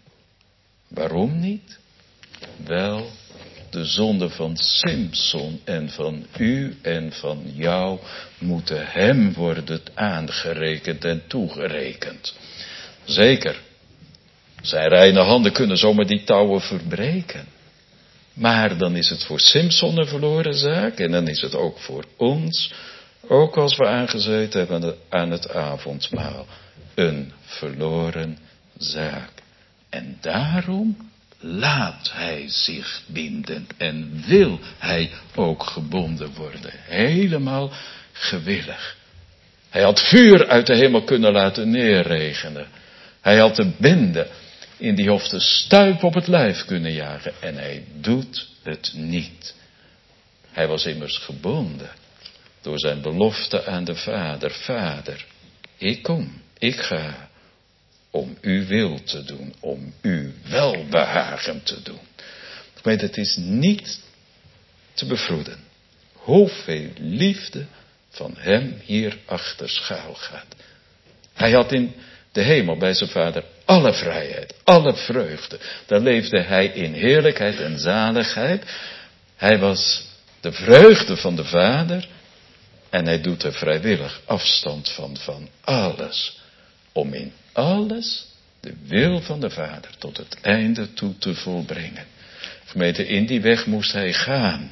Waarom niet? Wel, de zonde van Simson en van u en van jou moeten hem worden aangerekend en toegerekend. Zeker, zijn reine handen kunnen zomaar die touwen verbreken. Maar dan is het voor Simson een verloren zaak en dan is het ook voor ons, ook als we aangezeten hebben aan het avondmaal, een verloren zaak. En daarom laat hij zich binden en wil hij ook gebonden worden. Helemaal gewillig. Hij had vuur uit de hemel kunnen laten neerregenen. Hij had de bende in die hof de stuip op het lijf kunnen jagen. En hij doet het niet. Hij was immers gebonden door zijn belofte aan de Vader. Vader, ik kom, ik ga. Om uw wil te doen, om uw welbehagen te doen. Ik weet, het is niet te bevroeden hoeveel liefde van hem hier achter schuil gaat. Hij had in de hemel bij zijn Vader alle vrijheid, alle vreugde. Daar leefde hij in heerlijkheid en zaligheid. Hij was de vreugde van de Vader en hij doet er vrijwillig afstand van, van alles. Om in alles de wil van de Vader tot het einde toe te volbrengen. Gemeente, in die weg moest hij gaan.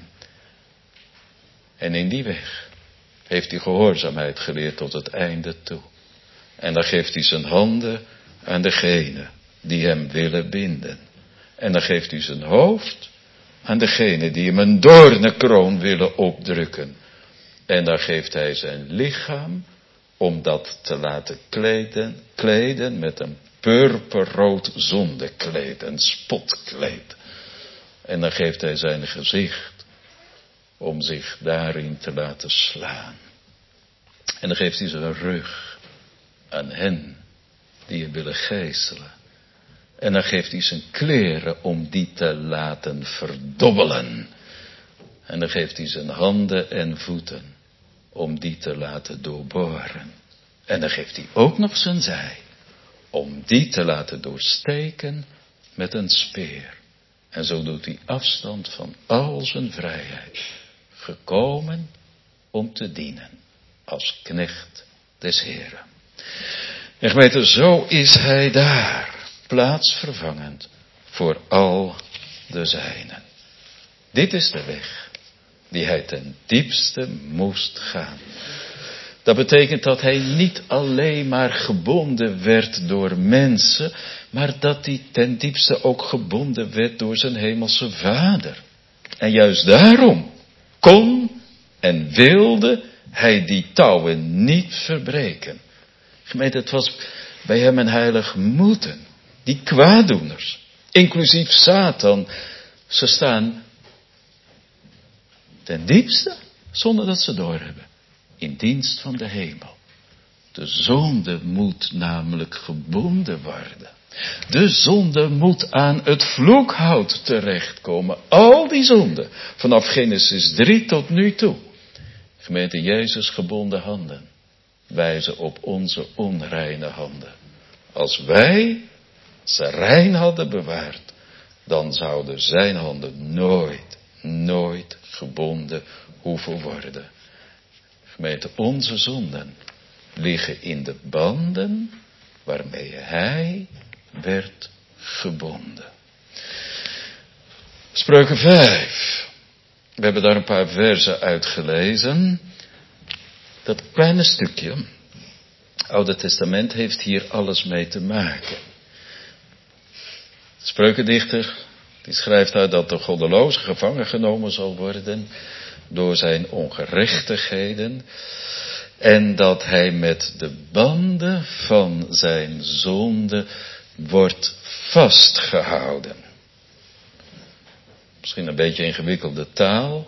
En in die weg heeft hij gehoorzaamheid geleerd tot het einde toe. En dan geeft hij zijn handen aan degene die hem willen binden. En dan geeft hij zijn hoofd aan degene die hem een doornenkroon willen opdrukken. En dan geeft hij zijn lichaam om dat te laten kleden, kleden met een purperrood zondekleed, een spotkleed. En dan geeft hij zijn gezicht om zich daarin te laten slaan. En dan geeft hij zijn rug aan hen die hem willen gijzelen. En dan geeft hij zijn kleren om die te laten verdobbelen. En dan geeft hij zijn handen en voeten om die te laten doorboren. En dan geeft hij ook nog zijn zij om die te laten doorsteken met een speer. En zo doet hij afstand van al zijn vrijheid, gekomen om te dienen als knecht des Heren. En gemeente, zo is hij daar, plaatsvervangend voor al de zijnen. Dit is de weg die hij ten diepste moest gaan. Dat betekent dat hij niet alleen maar gebonden werd door mensen, maar dat hij ten diepste ook gebonden werd door zijn hemelse Vader. En juist daarom kon en wilde hij die touwen niet verbreken. Gemeente, het was bij hem een heilig moeten. Die kwaaddoeners, inclusief Satan, ze staan ten diepste, zonder dat ze doorhebben, in dienst van de hemel. De zonde moet namelijk gebonden worden. De zonde moet aan het vloekhout terechtkomen. Al die zonden, vanaf Genesis drie tot nu toe. Gemeente, Jezus gebonden handen wijzen op onze onreine handen. Als wij ze rein hadden bewaard, dan zouden zijn handen nooit, nooit gebonden hoeven worden. Gemeente, onze zonden liggen in de banden waarmee hij werd gebonden. Spreuken vijf. We hebben daar een paar versen uitgelezen. Dat kleine stukje, Oude Testament, heeft hier alles mee te maken. De spreukendichter, die schrijft uit dat de goddeloze gevangen genomen zal worden door zijn ongerechtigheden. En dat hij met de banden van zijn zonde wordt vastgehouden. Misschien een beetje ingewikkelde taal.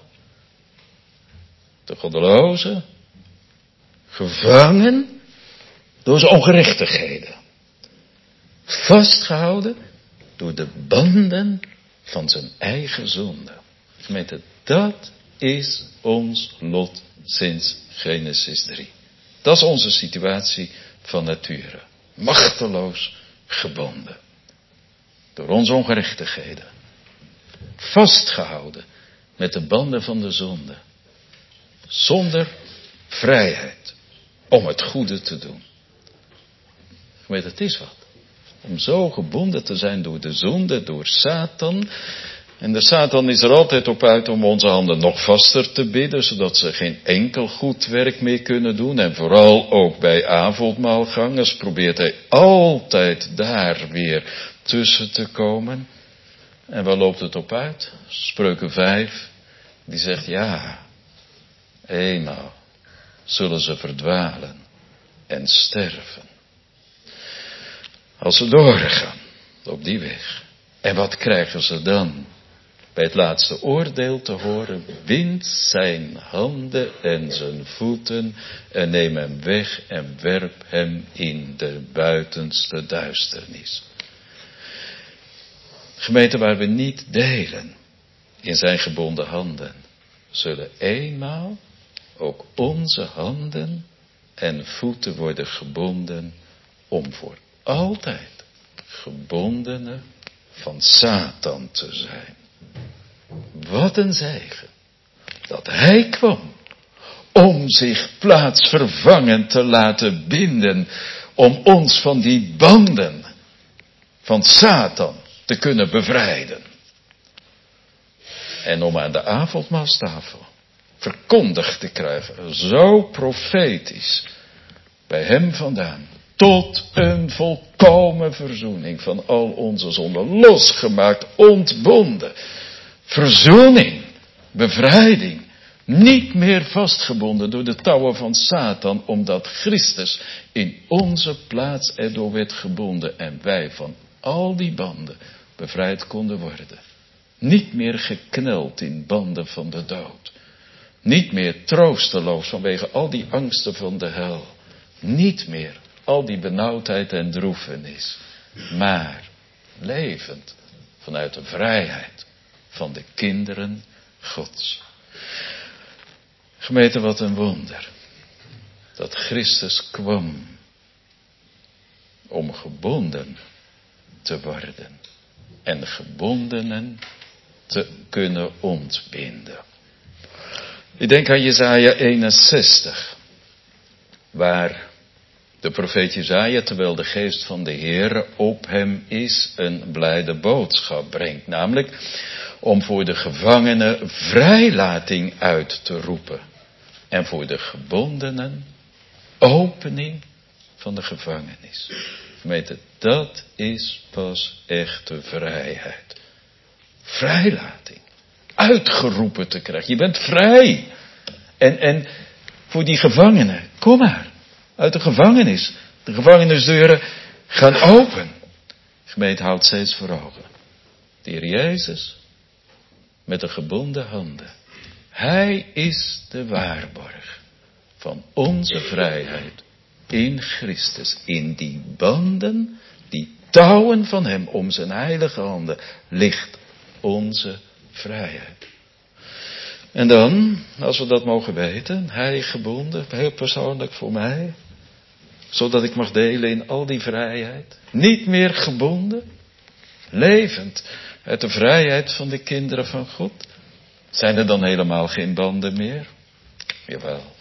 De goddeloze, gevangen door zijn ongerechtigheden. Vastgehouden door de banden van zijn eigen zonde. Gemeente, dat is ons lot sinds Genesis drie. Dat is onze situatie van nature. Machteloos gebonden. Door onze ongerechtigheden. Vastgehouden met de banden van de zonde. Zonder vrijheid om het goede te doen. Gemeente, het is wat. Om zo gebonden te zijn door de zonde, door Satan. En de Satan is er altijd op uit om onze handen nog vaster te bidden, zodat ze geen enkel goed werk meer kunnen doen. En vooral ook bij avondmaalgangers probeert hij altijd daar weer tussen te komen. En waar loopt het op uit? Spreuken vijf, die zegt ja, eenmaal zullen ze verdwalen en sterven. Als ze doorgaan op die weg. En wat krijgen ze dan? Bij het laatste oordeel te horen, wind zijn handen en zijn voeten en neem hem weg en werp hem in de buitenste duisternis. Gemeente, waar we niet delen in zijn gebonden handen, zullen eenmaal ook onze handen en voeten worden gebonden om voor altijd gebondenen van Satan te zijn. Wat een zegen dat hij kwam om zich plaatsvervangend te laten binden, om ons van die banden van Satan te kunnen bevrijden. En om aan de avondmaalstafel verkondigd te krijgen, zo profetisch, bij hem vandaan, tot een volkomen verzoening van al onze zonden, losgemaakt, ontbonden, verzoening, bevrijding, niet meer vastgebonden door de touwen van Satan, omdat Christus in onze plaats erdoor werd gebonden en wij van al die banden bevrijd konden worden. Niet meer gekneld in banden van de dood. Niet meer troosteloos vanwege al die angsten van de hel. Niet meer al die benauwdheid en droefenis. Maar levend vanuit de vrijheid van de kinderen Gods. Gemeente, wat een wonder. Dat Christus kwam om gebonden te worden. En gebondenen te kunnen ontbinden. Ik denk aan Jesaja eenenzestig. Waar de profeet Jesaja, terwijl de geest van de Heere op hem is, een blijde boodschap brengt. Namelijk om voor de gevangenen vrijlating uit te roepen. En voor de gebondenen opening van de gevangenis. Gemeente, dat is pas echte vrijheid. Vrijlating. Uitgeroepen te krijgen. Je bent vrij. En, en voor die gevangenen, kom maar. Uit de gevangenis. De gevangenisdeuren gaan open. Gemeente, houdt steeds voor ogen. De Heer Jezus met de gebonden handen. Hij is de waarborg van onze vrijheid in Christus. In die banden, die touwen van hem om zijn heilige handen, ligt onze vrijheid. En dan, als we dat mogen weten, hij gebonden, heel persoonlijk voor mij, zodat ik mag delen in al die vrijheid. Niet meer gebonden, levend uit de vrijheid van de kinderen van God. Zijn er dan helemaal geen banden meer? Jawel.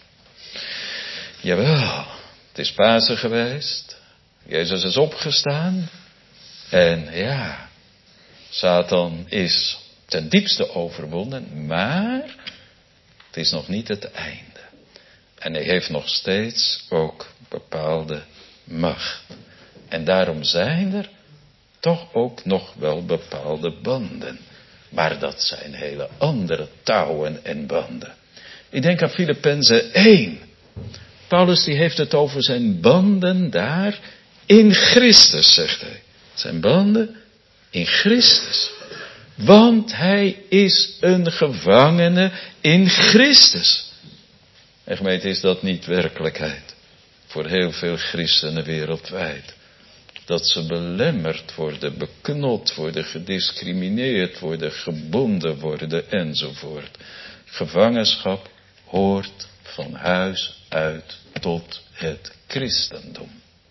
Jawel. Het is Pasen geweest. Jezus is opgestaan. En ja, Satan is ten diepste overwonnen. Maar het is nog niet het einde. En hij heeft nog steeds ook bepaalde macht. En daarom zijn er toch ook nog wel bepaalde banden. Maar dat zijn hele andere touwen en banden. Ik denk aan Filippenzen één. Paulus die heeft het over zijn banden daar in Christus, zegt hij. Zijn banden in Christus. Want hij is een gevangene in Christus. En gemeente, is dat niet werkelijkheid voor heel veel christenen wereldwijd? Dat ze belemmerd worden, beknot worden, gediscrimineerd worden, gebonden worden enzovoort. Gevangenschap hoort van huis uit tot het christendom.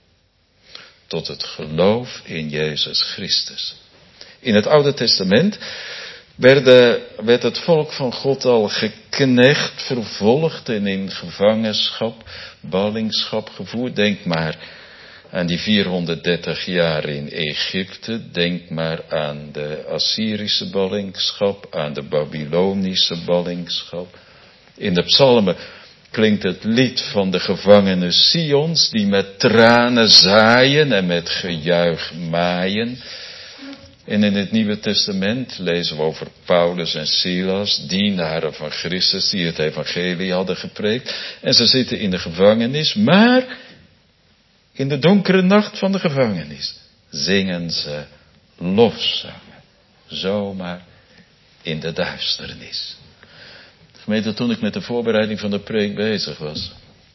Tot het geloof in Jezus Christus. In het Oude Testament werd, werd het volk van God al geknecht, vervolgd en in gevangenschap, ballingschap gevoerd. Denk maar aan die vierhonderddertig jaar in Egypte. Denk maar aan de Assyrische ballingschap, aan de Babylonische ballingschap. In de psalmen klinkt het lied van de gevangene Sions, die met tranen zaaien en met gejuich maaien. En in het Nieuwe Testament lezen we over Paulus en Silas, dienaren van Christus, die het evangelie hadden gepreekt. En ze zitten in de gevangenis, maar in de donkere nacht van de gevangenis zingen ze lofzangen. Zomaar in de duisternis. Gemeente, toen ik met de voorbereiding van de preek bezig was,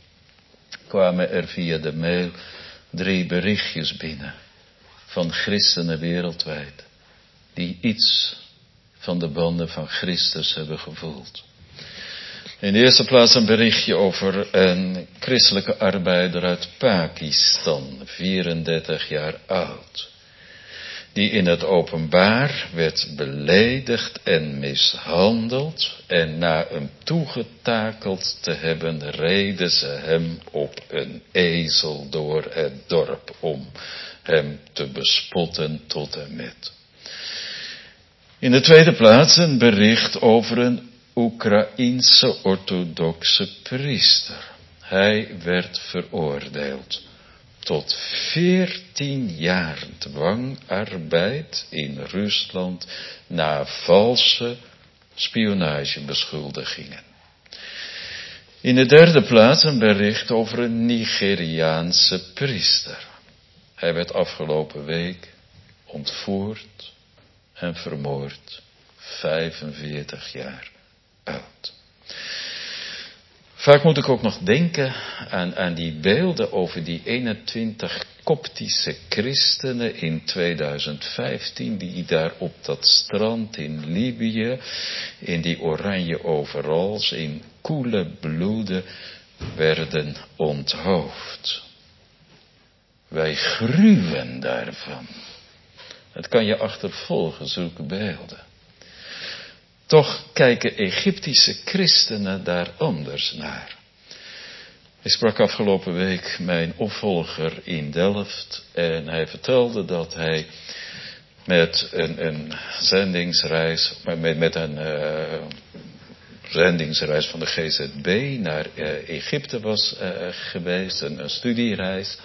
kwamen er via de mail drie berichtjes binnen van christenen wereldwijd, die iets van de banden van Christus hebben gevoeld. In de eerste plaats een berichtje over een christelijke arbeider uit Pakistan, vierendertig jaar oud. die in het openbaar werd beledigd en mishandeld, en na hem toegetakeld te hebben, reden ze hem op een ezel door het dorp om hem te bespotten tot en met. In de tweede plaats een bericht over een Oekraïense orthodoxe priester. Hij werd veroordeeld tot veertien jaar dwangarbeid in Rusland na valse spionagebeschuldigingen. In de derde plaats een bericht over een Nigeriaanse priester. Hij werd afgelopen week ontvoerd en vermoord, vijfenveertig jaar oud. Vaak moet ik ook nog denken aan, aan die beelden over die eenentwintig Koptische christenen in tweeduizend vijftien, die daar op dat strand in Libië, in die oranje overals, in koele bloeden, werden onthoofd. Wij gruwen daarvan. Het kan je achtervolgen, zulke beelden. Toch kijken Egyptische christenen daar anders naar. Ik sprak afgelopen week mijn opvolger in Delft en hij vertelde dat hij met een, een zendingsreis, met, met een uh, zendingsreis van de G Z B naar uh, Egypte was uh, geweest, een, een studiereis.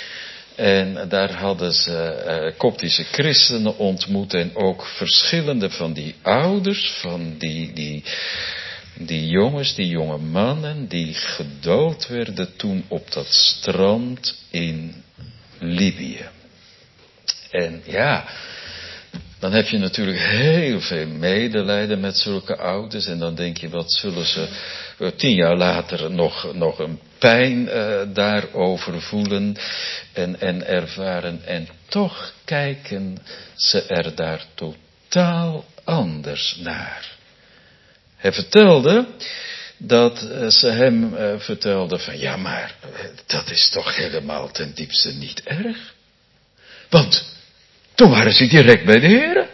En daar hadden ze uh, Koptische christenen ontmoet en ook verschillende van die ouders, van die, die, die jongens, die jonge mannen, die gedood werden toen op dat strand in Libië. En ja, dan heb je natuurlijk heel veel medelijden met zulke ouders en dan denk je, wat zullen ze uh, tien jaar later nog, nog een pijn uh, daarover voelen en, en ervaren. En toch kijken ze er daar totaal anders naar. Hij vertelde dat uh, ze hem uh, vertelden van ja, maar uh, dat is toch helemaal ten diepste niet erg. Want toen waren ze direct bij de Heer.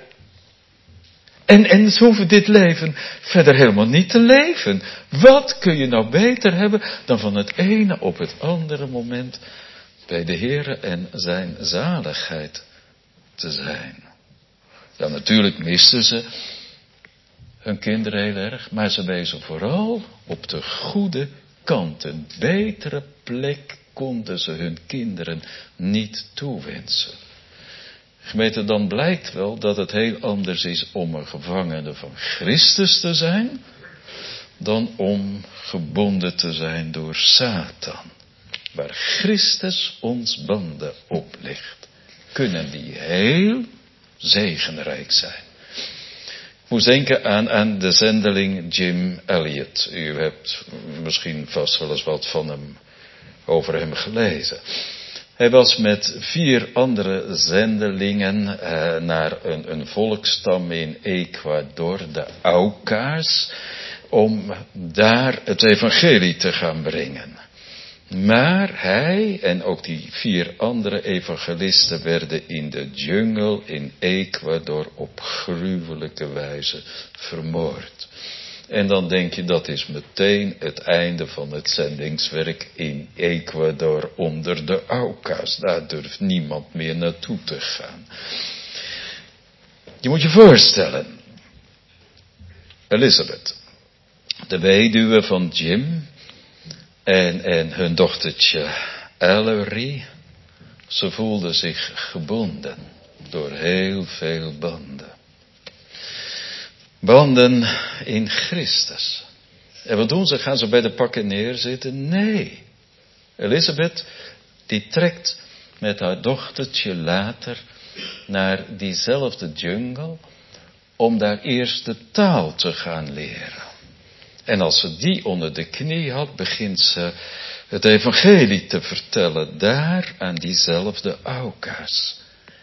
En, en ze hoeven dit leven verder helemaal niet te leven. Wat kun je nou beter hebben dan van het ene op het andere moment bij de Heer en zijn zaligheid te zijn. Ja, natuurlijk misten ze hun kinderen heel erg, maar ze wezen vooral op de goede kant. Een betere plek konden ze hun kinderen niet toewensen. Gemeente, dan blijkt wel dat het heel anders is om een gevangene van Christus te zijn, dan om gebonden te zijn door Satan. Waar Christus ons banden oplegt, kunnen die heel zegenrijk zijn. Ik moest denken aan, aan de zendeling Jim Elliot. U hebt misschien vast wel eens wat van hem, over hem gelezen. Hij was met vier andere zendelingen uh, naar een, een volksstam in Ecuador, de Auca's, om daar het evangelie te gaan brengen. Maar hij en ook die vier andere evangelisten werden in de jungle in Ecuador op gruwelijke wijze vermoord. En dan denk je, dat is meteen het einde van het zendingswerk in Ecuador onder de Auca's. Daar durft niemand meer naartoe te gaan. Je moet je voorstellen, Elizabeth, de weduwe van Jim en, en hun dochtertje Ellery, ze voelden zich gebonden door heel veel banden. Banden in Christus. En wat doen ze? Gaan ze bij de pakken neerzitten? Nee. Elisabeth, die trekt met haar dochtertje later naar diezelfde jungle, om daar eerst de taal te gaan leren. En als ze die onder de knie had, begint ze het evangelie te vertellen, daar aan diezelfde Auca's.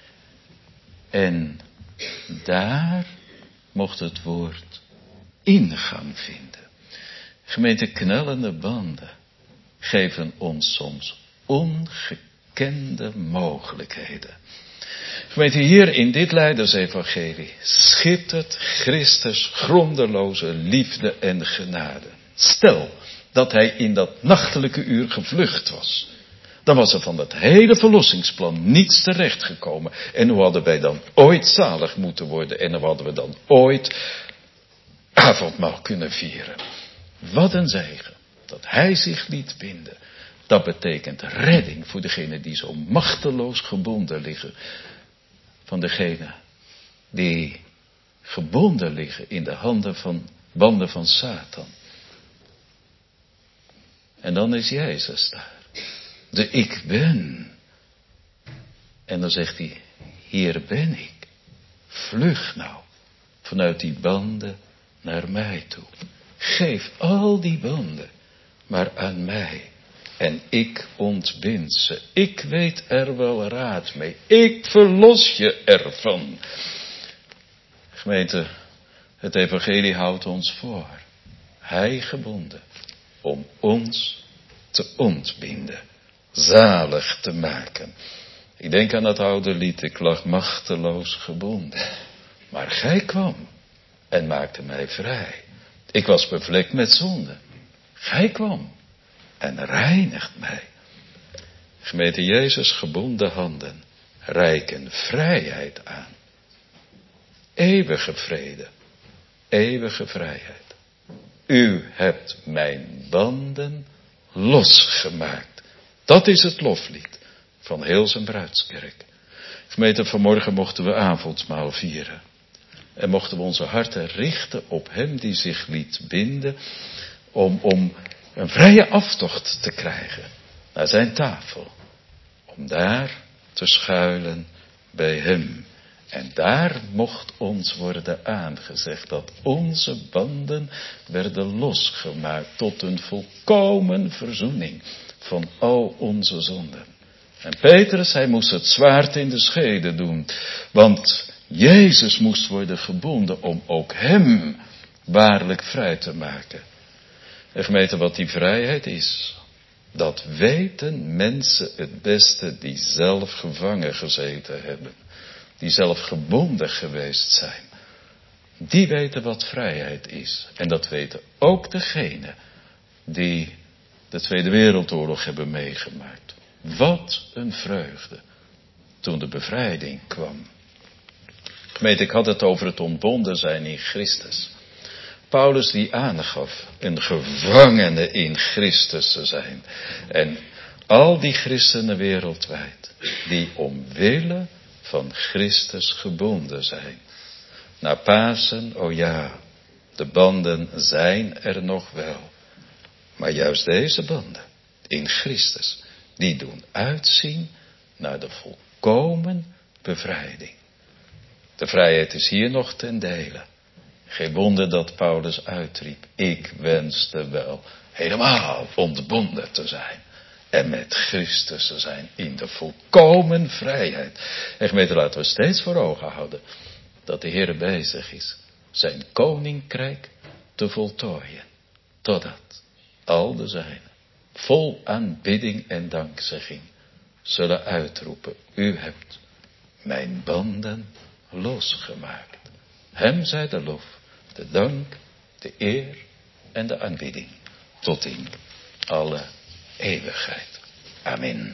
En daar mocht het woord ingang vinden. Gemeente, knellende banden geven ons soms ongekende mogelijkheden. Gemeente, hier in dit Leidersevangelie schittert Christus grondeloze liefde en genade. Stel dat hij in dat nachtelijke uur gevlucht was. Dan was er van het hele verlossingsplan niets terechtgekomen. En hoe hadden wij dan ooit zalig moeten worden? En hoe hadden we dan ooit avondmaal kunnen vieren? Wat een zegen dat hij zich liet binden. Dat betekent redding voor degenen die zo machteloos gebonden liggen. Van degenen die gebonden liggen in de handen van banden van Satan. En dan is Jezus daar. De ik ben. En dan zegt hij, hier ben ik. Vlug nou vanuit die banden naar mij toe. Geef al die banden maar aan mij. En ik ontbind ze. Ik weet er wel raad mee. Ik verlos je ervan. Gemeente, het evangelie houdt ons voor. Hij gebonden om ons te ontbinden. Zalig te maken. Ik denk aan dat oude lied. Ik lag machteloos gebonden. Maar gij kwam en maakte mij vrij. Ik was bevlekt met zonde. Gij kwam en reinigt mij. Gemeente, Jezus gebonden handen reiken vrijheid aan. Eeuwige vrede. Eeuwige vrijheid. U hebt mijn banden losgemaakt. Dat is het loflied van heel zijn bruidskerk. Gemeente, vanmorgen mochten we avondmaal vieren. En mochten we onze harten richten op hem die zich liet binden. Om, om een vrije aftocht te krijgen naar zijn tafel. Om daar te schuilen bij hem. En daar mocht ons worden aangezegd dat onze banden werden losgemaakt tot een volkomen verzoening van al onze zonden. En Petrus, hij moest het zwaard in de schede doen, want Jezus moest worden gebonden om ook hem waarlijk vrij te maken. En gemeente, wat die vrijheid is, dat weten mensen het beste die zelf gevangen gezeten hebben. Die zelf gebonden geweest zijn. Die weten wat vrijheid is. En dat weten ook degenen die de Tweede Wereldoorlog hebben meegemaakt. Wat een vreugde toen de bevrijding kwam. Gemeente, ik had het over het ontbonden zijn in Christus. Paulus die aangaf een gevangene in Christus te zijn. En al die christenen wereldwijd die omwille van Christus gebonden zijn. Na Pasen, oh ja, de banden zijn er nog wel. Maar juist deze banden in Christus, die doen uitzien naar de volkomen bevrijding. De vrijheid is hier nog ten dele. Geen wonder dat Paulus uitriep, ik wenste wel helemaal ontbonden te zijn. En met Christus te zijn in de volkomen vrijheid. En gemeente, laten we steeds voor ogen houden dat de Heer bezig is zijn koninkrijk te voltooien. Totdat al de zijnen vol aanbidding en dankzegging zullen uitroepen. U hebt mijn banden losgemaakt. Hem zij de lof, de dank, de eer en de aanbidding. Tot in alle eeuwigheid. Amen.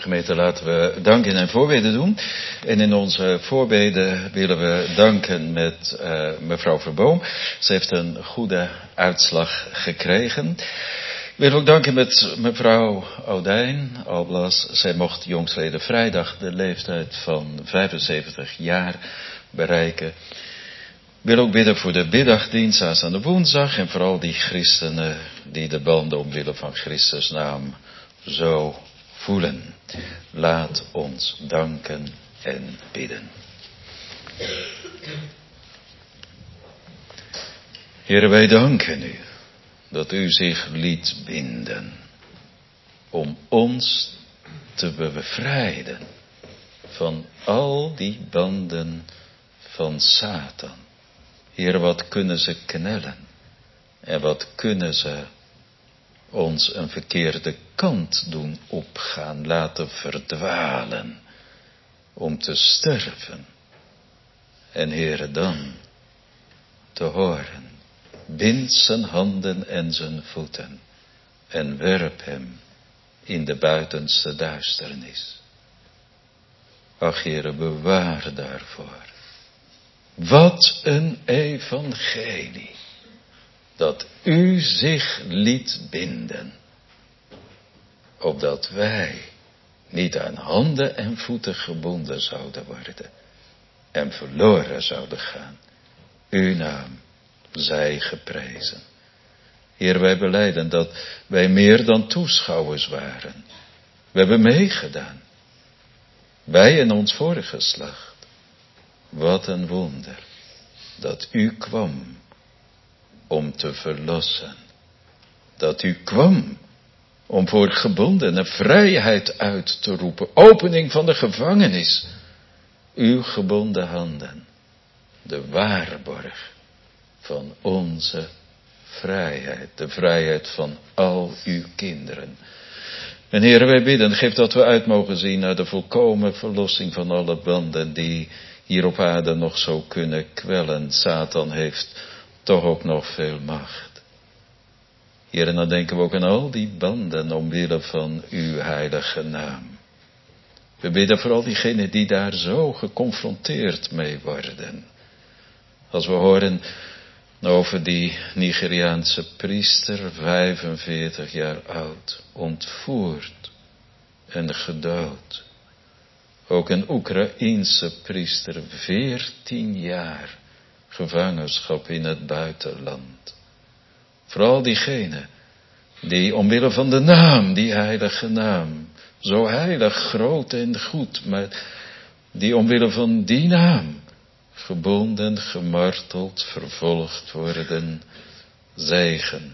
Gemeente, laten we danken en voorbeden doen. En in onze voorbeden willen we danken met uh, mevrouw Verboom. Ze heeft een goede uitslag gekregen. Ik wil ook danken met mevrouw Odijn Alblas. Zij mocht jongstleden vrijdag de leeftijd van vijfenzeventig jaar bereiken. Ik wil ook bidden voor de middagdienst aanstaande woensdag en vooral die christenen die de banden omwille van Christus naam zo voelen. Laat ons danken en bidden. Heere, wij danken u dat u zich liet binden om ons te bevrijden van al die banden van Satan. Heer, wat kunnen ze knellen en wat kunnen ze ons een verkeerde kant doen opgaan, laten verdwalen, om te sterven. En Heere, dan te horen, bind zijn handen en zijn voeten en werp hem in de buitenste duisternis. Ach Heere, bewaar daarvoor. Wat een evangelie, dat u zich liet binden, opdat wij niet aan handen en voeten gebonden zouden worden en verloren zouden gaan. Uw naam zij geprezen. Heer, wij belijden dat wij meer dan toeschouwers waren. We hebben meegedaan. Wij en ons voorgeslacht. Wat een wonder dat u kwam om te verlossen. Dat u kwam om voor gebondenen vrijheid uit te roepen. Opening van de gevangenis. Uw gebonden handen. De waarborg van onze vrijheid. De vrijheid van al uw kinderen. En Heer, wij bidden, geef dat we uit mogen zien naar de volkomen verlossing van alle banden die hier op aarde nog zo kunnen kwellen. Satan heeft toch ook nog veel macht. Heer, en dan denken we ook aan al die banden omwille van uw heilige naam. We bidden voor al diegenen die daar zo geconfronteerd mee worden. Als we horen over die Nigeriaanse priester, vijfenveertig jaar oud, ontvoerd en gedood. Ook een Oekraïense priester, veertien jaar gevangenschap in het buitenland. Vooral diegenen die omwille van de naam, die heilige naam, zo heilig, groot en goed, maar die omwille van die naam gebonden, gemarteld, vervolgd worden, zegen.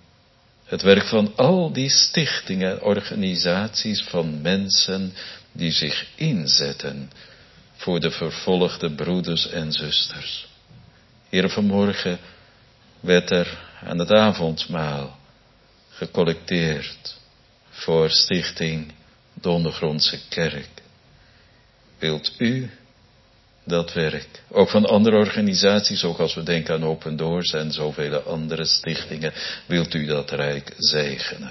Het werk van al die stichtingen, organisaties van mensen die zich inzetten voor de vervolgde broeders en zusters. Heer, vanmorgen werd er aan het avondmaal gecollecteerd voor stichting de Ondergrondse Kerk. Wilt u dat werk, ook van andere organisaties, ook als we denken aan Open Doors en zoveel andere stichtingen, wilt u dat rijk zegenen.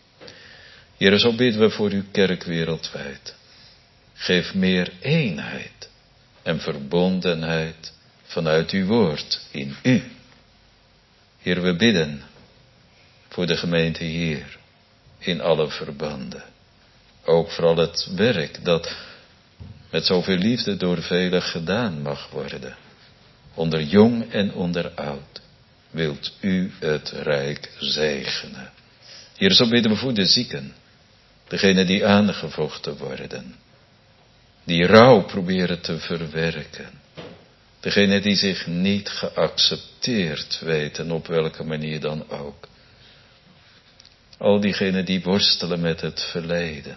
Heer, zo bidden we voor uw kerk wereldwijd. Geef meer eenheid en verbondenheid vanuit uw woord in u. Heer, we bidden voor de gemeente hier in alle verbanden. Ook vooral het werk dat met zoveel liefde door velen gedaan mag worden. Onder jong en onder oud wilt u het rijk zegenen. Heer, zo bidden we voor de zieken. Degenen die aangevochten worden. Die rouw proberen te verwerken. Degenen die zich niet geaccepteerd weten, op welke manier dan ook. Al diegenen die worstelen met het verleden.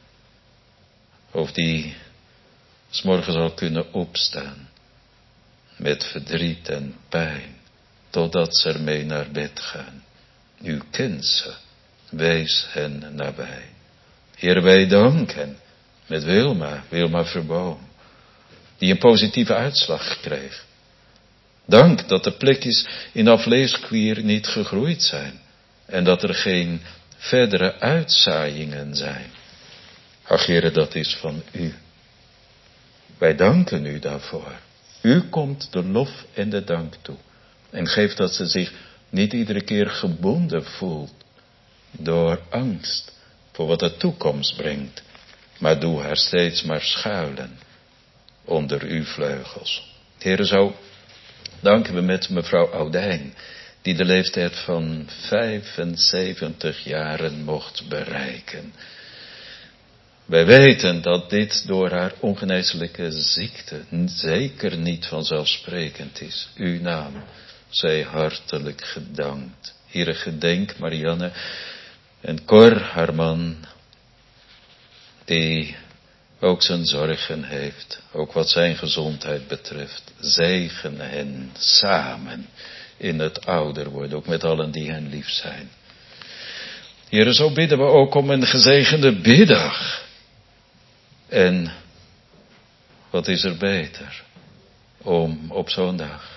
Of die 's morgens al kunnen opstaan. Met verdriet en pijn. Totdat ze ermee naar bed gaan. U kent ze. Wees hen nabij. Heer, wij danken met Wilma, Wilma Verboom. Die een positieve uitslag kreeg. Dank dat de plekjes in de afleesklier niet gegroeid zijn. En dat er geen verdere uitzaaiingen zijn. Ach, Heere, dat is van u. Wij danken u daarvoor. U komt de lof en de dank toe. En geeft dat ze zich niet iedere keer gebonden voelt door angst voor wat de toekomst brengt. Maar doe haar steeds maar schuilen onder uw vleugels. Heere, zo danken we met mevrouw Oudijn, die de leeftijd van vijfenzeventig jaren mocht bereiken. Wij weten dat dit door haar ongeneeslijke ziekte zeker niet vanzelfsprekend is. Uw naam zij hartelijk gedankt. Heere, gedenk Marianne en Cor, haar man, die ook zijn zorgen heeft, ook wat zijn gezondheid betreft. Zegen hen samen in het ouder worden, ook met allen die hen lief zijn. Heere, zo bidden we ook om een gezegende biddag. En wat is er beter om op zo'n dag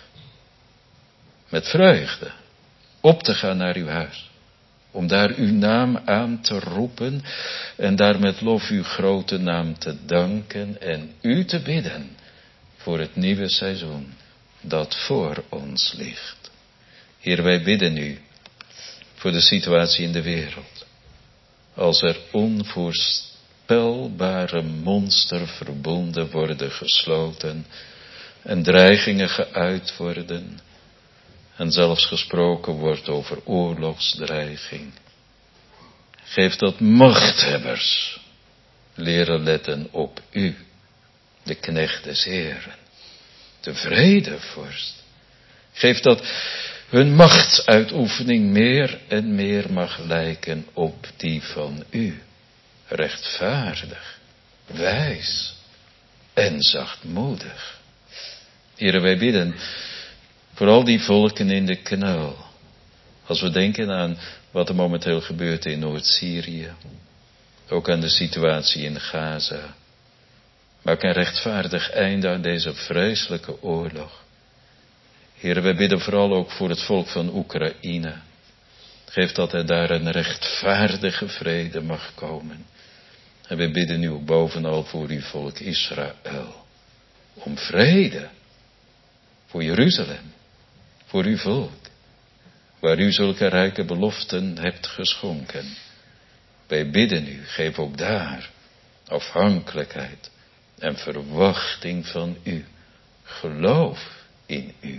met vreugde op te gaan naar uw huis. Om daar uw naam aan te roepen en daar met lof uw grote naam te danken en u te bidden voor het nieuwe seizoen dat voor ons ligt. Heer, wij bidden u voor de situatie in de wereld. Als er onvoorspelbare monsterverbonden worden gesloten en dreigingen geuit worden en zelfs gesproken wordt over oorlogsdreiging. Geef dat machthebbers leren letten op u, de knecht des Heeren, de vredevorst. Geef dat hun machtsuitoefening meer en meer mag lijken op die van u, rechtvaardig, wijs en zachtmoedig. Here, wij bidden voor al die volken in de knel. Als we denken aan wat er momenteel gebeurt in Noord-Syrië. Ook aan de situatie in Gaza. Maak een rechtvaardig einde aan deze vreselijke oorlog. Heere, wij bidden vooral ook voor het volk van Oekraïne. Geef dat er daar een rechtvaardige vrede mag komen. En wij bidden nu ook bovenal voor uw volk Israël. Om vrede. Voor Jeruzalem. Voor uw volk. Waar u zulke rijke beloften hebt geschonken. Wij bidden u, geef ook daar afhankelijkheid en verwachting van u. Geloof in u.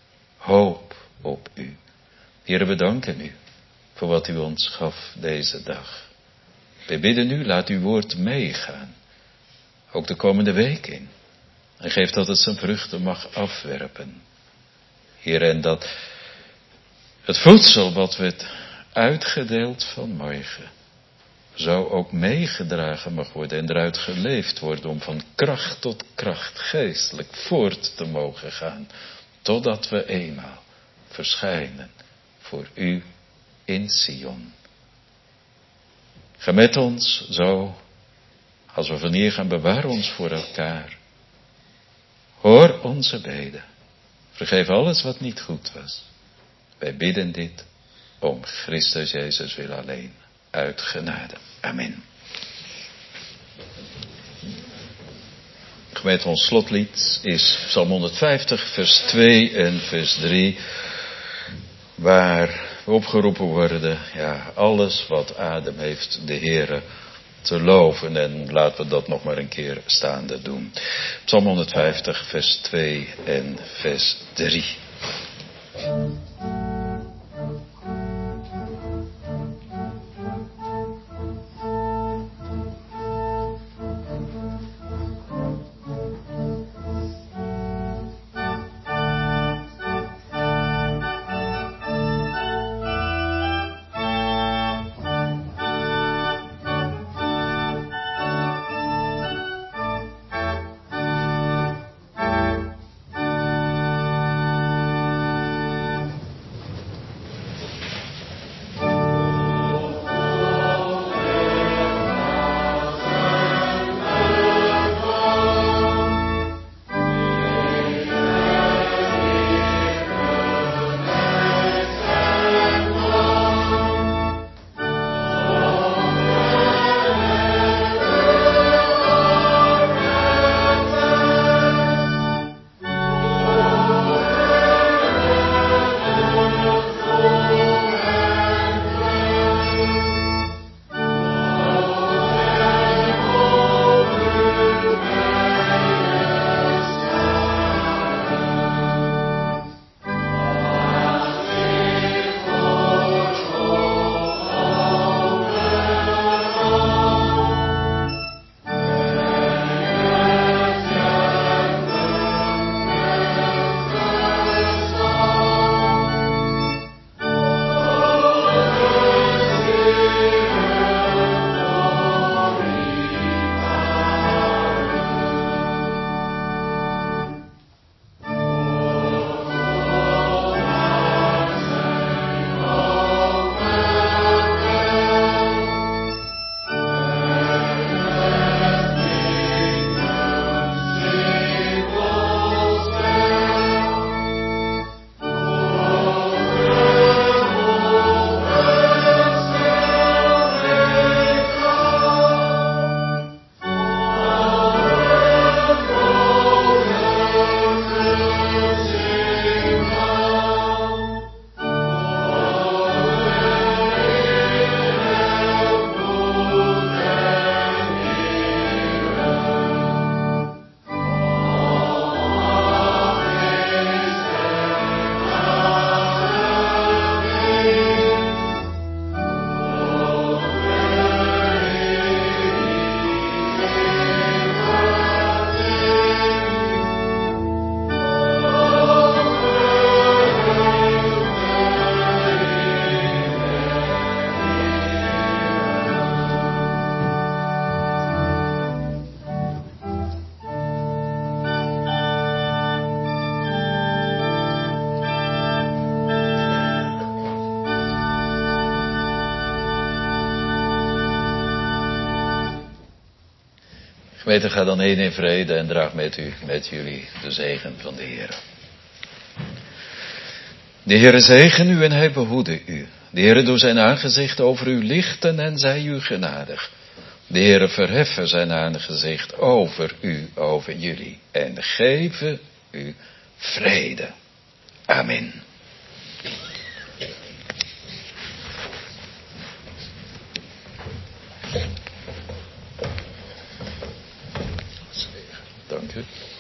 Hoop op u. Heere, we danken u voor wat u ons gaf deze dag. Wij bidden u, laat uw woord meegaan. Ook de komende week in. En geef dat het zijn vruchten mag afwerpen. Heere, en dat het voedsel wat werd uitgedeeld vanmorgen zou ook meegedragen mag worden en eruit geleefd worden om van kracht tot kracht geestelijk voort te mogen gaan. Totdat we eenmaal verschijnen voor u in Sion. Ga met ons zo, als we van hier gaan, bewaar ons voor elkaar. Hoor onze beden. Vergeef alles wat niet goed was. Wij bidden dit om Christus Jezus wil alleen. Uit genade. Amen. Gemeente, ons slotlied is Psalm honderdvijftig, vers twee en vers drie. Waar we opgeroepen worden, ja, alles wat adem heeft, de Heere te loven. En laten we dat nog maar een keer staande doen. Psalm honderdvijftig, vers twee en vers drie. Gemeente, ga dan heen in vrede en draag met u, met jullie de zegen van de Heer. De Heere zegen u en hij behoede u. De Heere doe zijn aangezicht over u lichten en zij u genadig. De Heere verheffen zijn aangezicht over u, over jullie. En geven u vrede. Amen. Dank u.